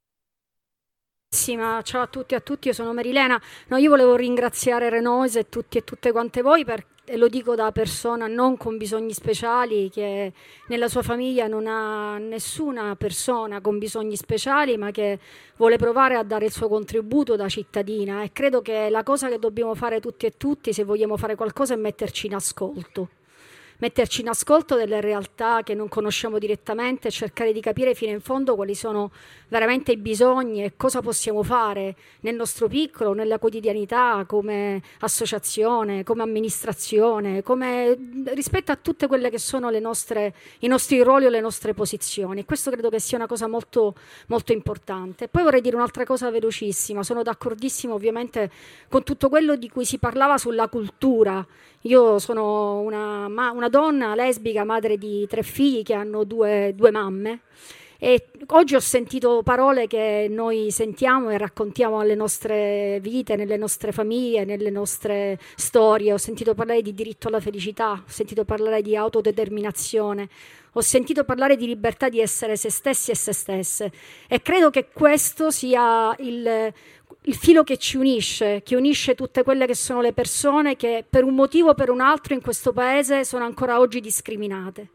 Ciao a tutti e a tutti, io sono Marilena. No, io volevo ringraziare Renoise e tutti e tutte quante voi, e lo dico da persona non con bisogni speciali, che nella sua famiglia non ha nessuna persona con bisogni speciali, ma che vuole provare a dare il suo contributo da cittadina, e credo che la cosa che dobbiamo fare tutti e tutti, se vogliamo fare qualcosa, è metterci in ascolto. metterci in ascolto delle realtà che non conosciamo direttamente e cercare di capire fino in fondo quali sono veramente i bisogni e cosa possiamo fare nel nostro piccolo, nella quotidianità, come associazione, come amministrazione, rispetto a tutte quelle che sono i nostri ruoli o le nostre posizioni. Questo credo che sia una cosa molto, molto importante. Poi vorrei dire un'altra cosa velocissima, sono d'accordissimo ovviamente con tutto quello di cui si parlava sulla cultura. Io sono una donna lesbica, madre di 3 figli che hanno due mamme, e oggi ho sentito parole che noi sentiamo e raccontiamo alle nostre vite, nelle nostre famiglie, nelle nostre storie. Ho sentito parlare di diritto alla felicità, ho sentito parlare di autodeterminazione, ho sentito parlare di libertà di essere se stessi e se stesse, e credo che questo sia il filo che ci unisce, che unisce tutte quelle che sono le persone che per un motivo o per un altro in questo paese sono ancora oggi discriminate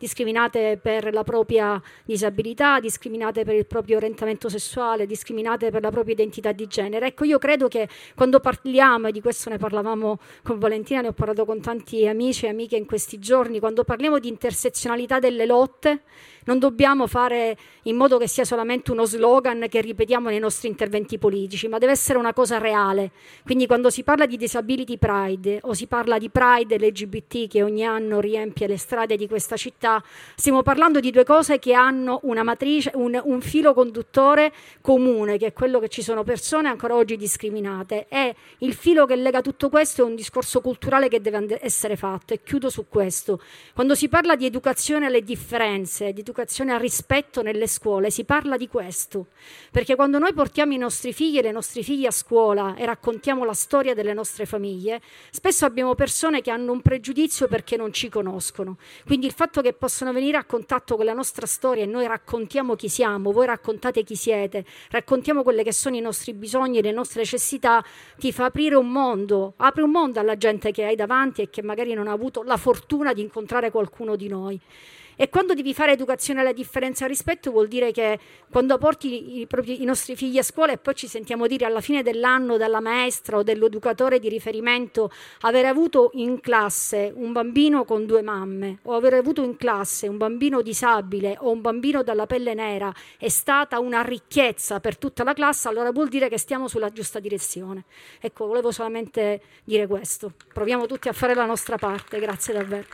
per la propria disabilità, discriminate per il proprio orientamento sessuale, discriminate per la propria identità di genere. Ecco, io credo che quando parliamo, e di questo ne parlavamo con Valentina, ne ho parlato con tanti amici e amiche in questi giorni, quando parliamo di intersezionalità delle lotte, non dobbiamo fare in modo che sia solamente uno slogan che ripetiamo nei nostri interventi politici, ma deve essere una cosa reale. Quindi quando si parla di Disability Pride o si parla di Pride LGBT che ogni anno riempie le strade di questa città, stiamo parlando di 2 cose che hanno una matrice, un filo conduttore comune, che è quello che ci sono persone ancora oggi discriminate, e il filo che lega tutto questo è un discorso culturale che deve essere fatto. E chiudo su questo: quando si parla di educazione alle differenze, di educazione al rispetto nelle scuole, si parla di questo, perché quando noi portiamo i nostri figli e le nostre figlie a scuola e raccontiamo la storia delle nostre famiglie, spesso abbiamo persone che hanno un pregiudizio perché non ci conoscono. Quindi il fatto che possano venire a contatto con la nostra storia e noi raccontiamo chi siamo, voi raccontate chi siete, raccontiamo quelle che sono i nostri bisogni e le nostre necessità, ti fa aprire un mondo, apri un mondo alla gente che hai davanti e che magari non ha avuto la fortuna di incontrare qualcuno di noi. E quando devi fare educazione alla differenza e al rispetto, vuol dire che quando porti i nostri figli a scuola e poi ci sentiamo dire alla fine dell'anno dalla maestra o dell'educatore di riferimento aver avuto in classe un bambino con 2 mamme, o aver avuto in classe un bambino disabile o un bambino dalla pelle nera è stata una ricchezza per tutta la classe, allora vuol dire che stiamo sulla giusta direzione. Ecco, volevo solamente dire questo. Proviamo tutti a fare la nostra parte. Grazie davvero.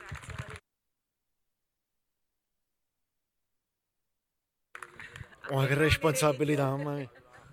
Oh, che responsabilità, mamma mia.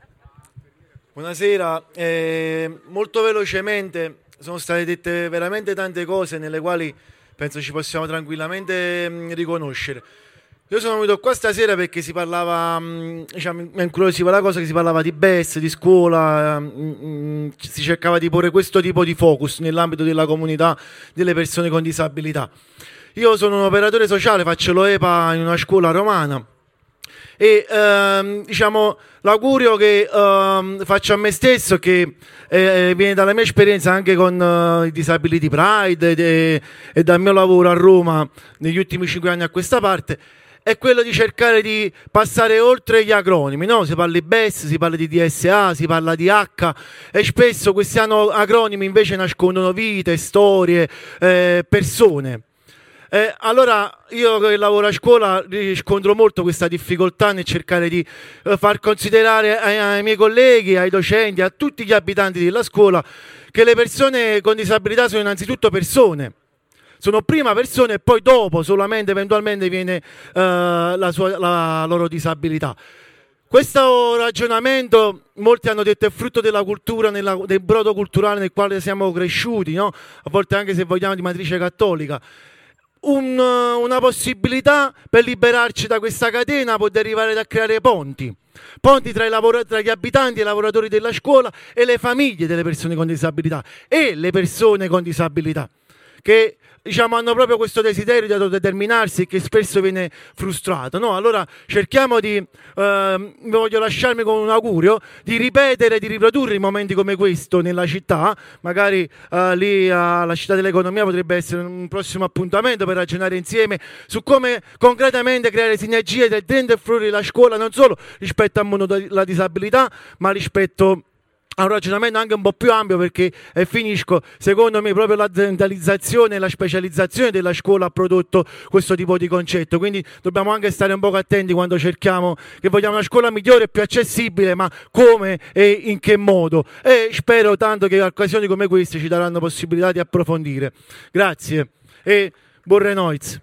Buonasera, molto velocemente sono state dette veramente tante cose nelle quali penso ci possiamo tranquillamente riconoscere. Io sono venuto qua stasera perché si parlava, diciamo, mi incuriosiva la cosa che si parlava di BES, di scuola, si cercava di porre questo tipo di focus nell'ambito della comunità delle persone con disabilità. Io sono un operatore sociale, faccio l'OEPA in una scuola romana. E diciamo l'augurio che faccio a me stesso, che viene dalla mia esperienza anche con i Disability Pride e dal mio lavoro a Roma negli ultimi 5 anni a questa parte, è quello di cercare di passare oltre gli acronimi, no? Si parla di BES, si parla di DSA, si parla di H, e spesso questi acronimi invece nascondono vite, storie, persone. Allora io che lavoro a scuola riscontro molto questa difficoltà nel cercare di far considerare ai miei colleghi, ai docenti, a tutti gli abitanti della scuola, che le persone con disabilità sono innanzitutto persone. Sono prima persone e poi dopo solamente eventualmente viene la loro disabilità. Questo ragionamento, molti hanno detto, è frutto della cultura, del brodo culturale nel quale siamo cresciuti, no? A volte anche, se vogliamo, di matrice cattolica. Una possibilità per liberarci da questa catena può derivare da creare ponti tra gli abitanti e i lavoratori della scuola e le famiglie delle persone con disabilità e le persone con disabilità, che diciamo hanno proprio questo desiderio di autodeterminarsi che spesso viene frustrato, no? Allora cerchiamo voglio lasciarmi con un augurio di ripetere, di riprodurre i momenti come questo nella città. Magari lì alla Città dell'Economia potrebbe essere un prossimo appuntamento per ragionare insieme su come concretamente creare sinergie del dentro e fuori la scuola, non solo rispetto al mondo della disabilità, ma rispetto ha un ragionamento anche un po' più ampio, perché, e finisco, secondo me proprio l'aziendalizzazione e la specializzazione della scuola ha prodotto questo tipo di concetto, quindi dobbiamo anche stare un po' attenti quando cerchiamo, che vogliamo una scuola migliore e più accessibile, ma come e in che modo, e spero tanto che occasioni come queste ci daranno possibilità di approfondire. Grazie e buon Renoiz.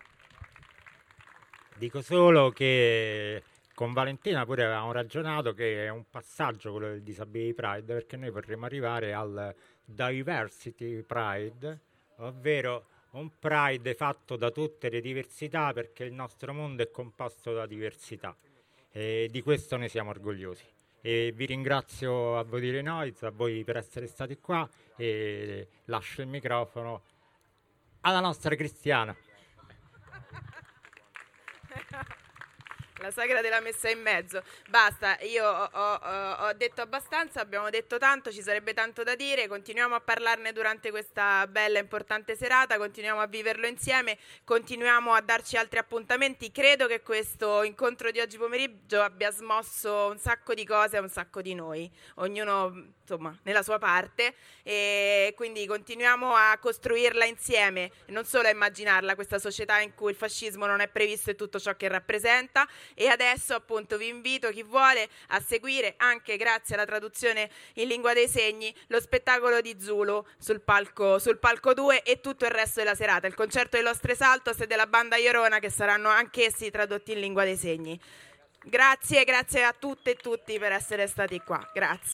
Dico solo che con Valentina pure avevamo ragionato che è un passaggio quello del Disability Pride, perché noi vorremmo arrivare al Diversity Pride, ovvero un Pride fatto da tutte le diversità, perché il nostro mondo è composto da diversità e di questo ne siamo orgogliosi. E vi ringrazio a voi di Renoiz, a voi per essere stati qua, e lascio il microfono alla nostra Cristiana. La sagra della messa in mezzo. Basta, io ho detto abbastanza, abbiamo detto tanto, ci sarebbe tanto da dire, continuiamo a parlarne durante questa bella e importante serata, continuiamo a viverlo insieme, continuiamo a darci altri appuntamenti. Credo che questo incontro di oggi pomeriggio abbia smosso un sacco di cose a un sacco di noi, ognuno insomma nella sua parte, e quindi continuiamo a costruirla insieme, non solo a immaginarla, questa società in cui il fascismo non è previsto e tutto ciò che rappresenta. E adesso appunto vi invito, chi vuole, a seguire, anche grazie alla traduzione in lingua dei segni, lo spettacolo di Zulu sul palco 2 e tutto il resto della serata, il concerto dello Los Saltos e della banda Llorona, che saranno anch'essi tradotti in lingua dei segni. Grazie a tutte e tutti per essere stati qua. Grazie.